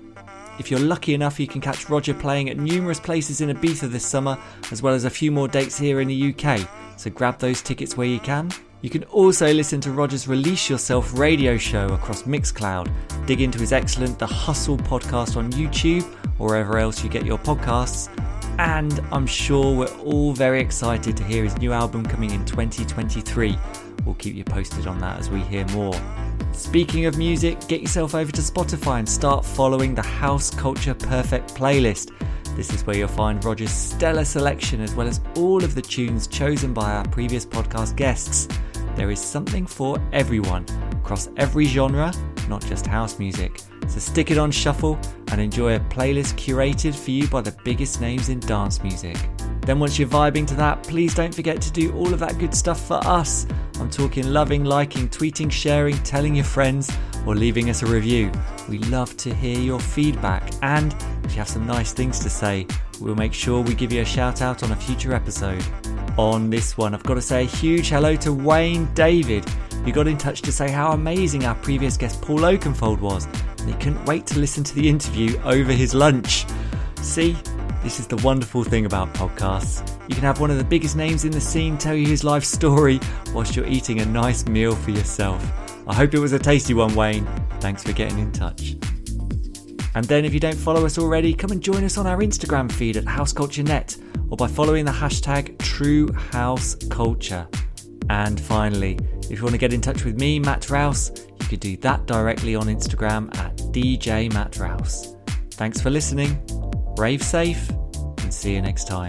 [SPEAKER 1] If you're lucky enough, you can catch Roger playing at numerous places in Ibiza this summer, as well as a few more dates here in the U K, so grab those tickets where you can. You can also listen to Roger's Release Yourself radio show across Mixcloud, dig into his excellent The Hustle podcast on YouTube, or wherever else you get your podcasts, and I'm sure we're all very excited to hear his new album coming in twenty twenty-three. We'll keep you posted on that as we hear more. Speaking of music, get yourself over to Spotify and start following the House Culture Perfect playlist. This is where you'll find Roger's stellar selection as well as all of the tunes chosen by our previous podcast guests. There is something for everyone, across every genre, not just house music. So stick it on shuffle and enjoy a playlist curated for you by the biggest names in dance music. Then once you're vibing to that, please don't forget to do all of that good stuff for us. I'm talking loving, liking, tweeting, sharing, telling your friends, or leaving us a review. We love to hear your feedback, and if you have some nice things to say, we'll make sure we give you a shout out on a future episode. On this one, I've got to say a huge hello to Wayne David, who got in touch to say how amazing our previous guest Paul Oakenfold was, and he couldn't wait to listen to the interview over his lunch. See? This is the wonderful thing about podcasts. You can have one of the biggest names in the scene tell you his life story whilst you're eating a nice meal for yourself. I hope it was a tasty one, Wayne. Thanks for getting in touch. And then if you don't follow us already, come and join us on our Instagram feed at House Culture Net or by following the hashtag True House Culture. And finally, if you want to get in touch with me, Matt Rouse, you could do that directly on Instagram at D J Matt Rouse. Thanks for listening, rave safe, and see you next time.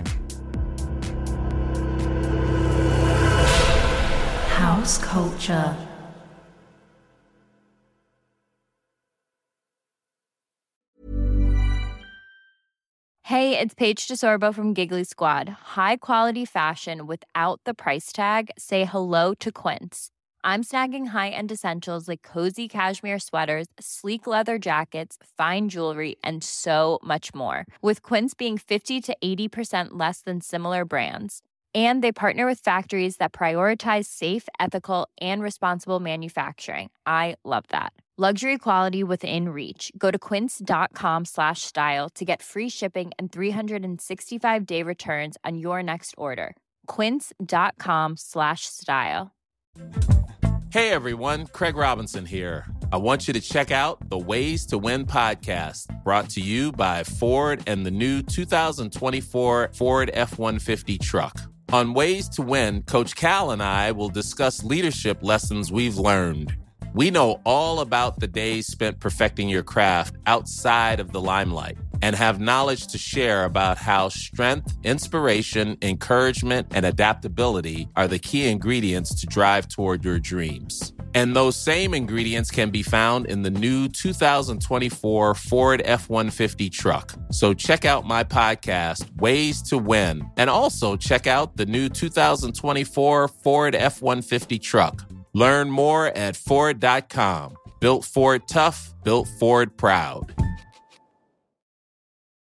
[SPEAKER 7] House Culture.
[SPEAKER 11] Hey, it's Paige DeSorbo from Giggly Squad. High quality fashion without the price tag. Say hello to Quince. I'm snagging high-end essentials like cozy cashmere sweaters, sleek leather jackets, fine jewelry, and so much more. With Quince being fifty to eighty percent less than similar brands. And they partner with factories that prioritize safe, ethical, and responsible manufacturing. I love that. Luxury quality within reach. Go to quince.com slash style to get free shipping and three sixty-five day returns on your next order. Quince.com slash style.
[SPEAKER 8] Hey everyone, Craig Robinson here. I want you to check out the Ways to Win podcast, brought to you by Ford and the new two thousand twenty-four Ford F one fifty truck. On Ways to Win, Coach Cal and I will discuss leadership lessons we've learned. We know all about the days spent perfecting your craft outside of the limelight and have knowledge to share about how strength, inspiration, encouragement, and adaptability are the key ingredients to drive toward your dreams. And those same ingredients can be found in the new two thousand twenty-four Ford F one fifty truck. So check out my podcast, Ways to Win, and also check out the new two thousand twenty-four Ford F one fifty truck. Learn more at Ford dot com. Built Ford tough, built Ford proud.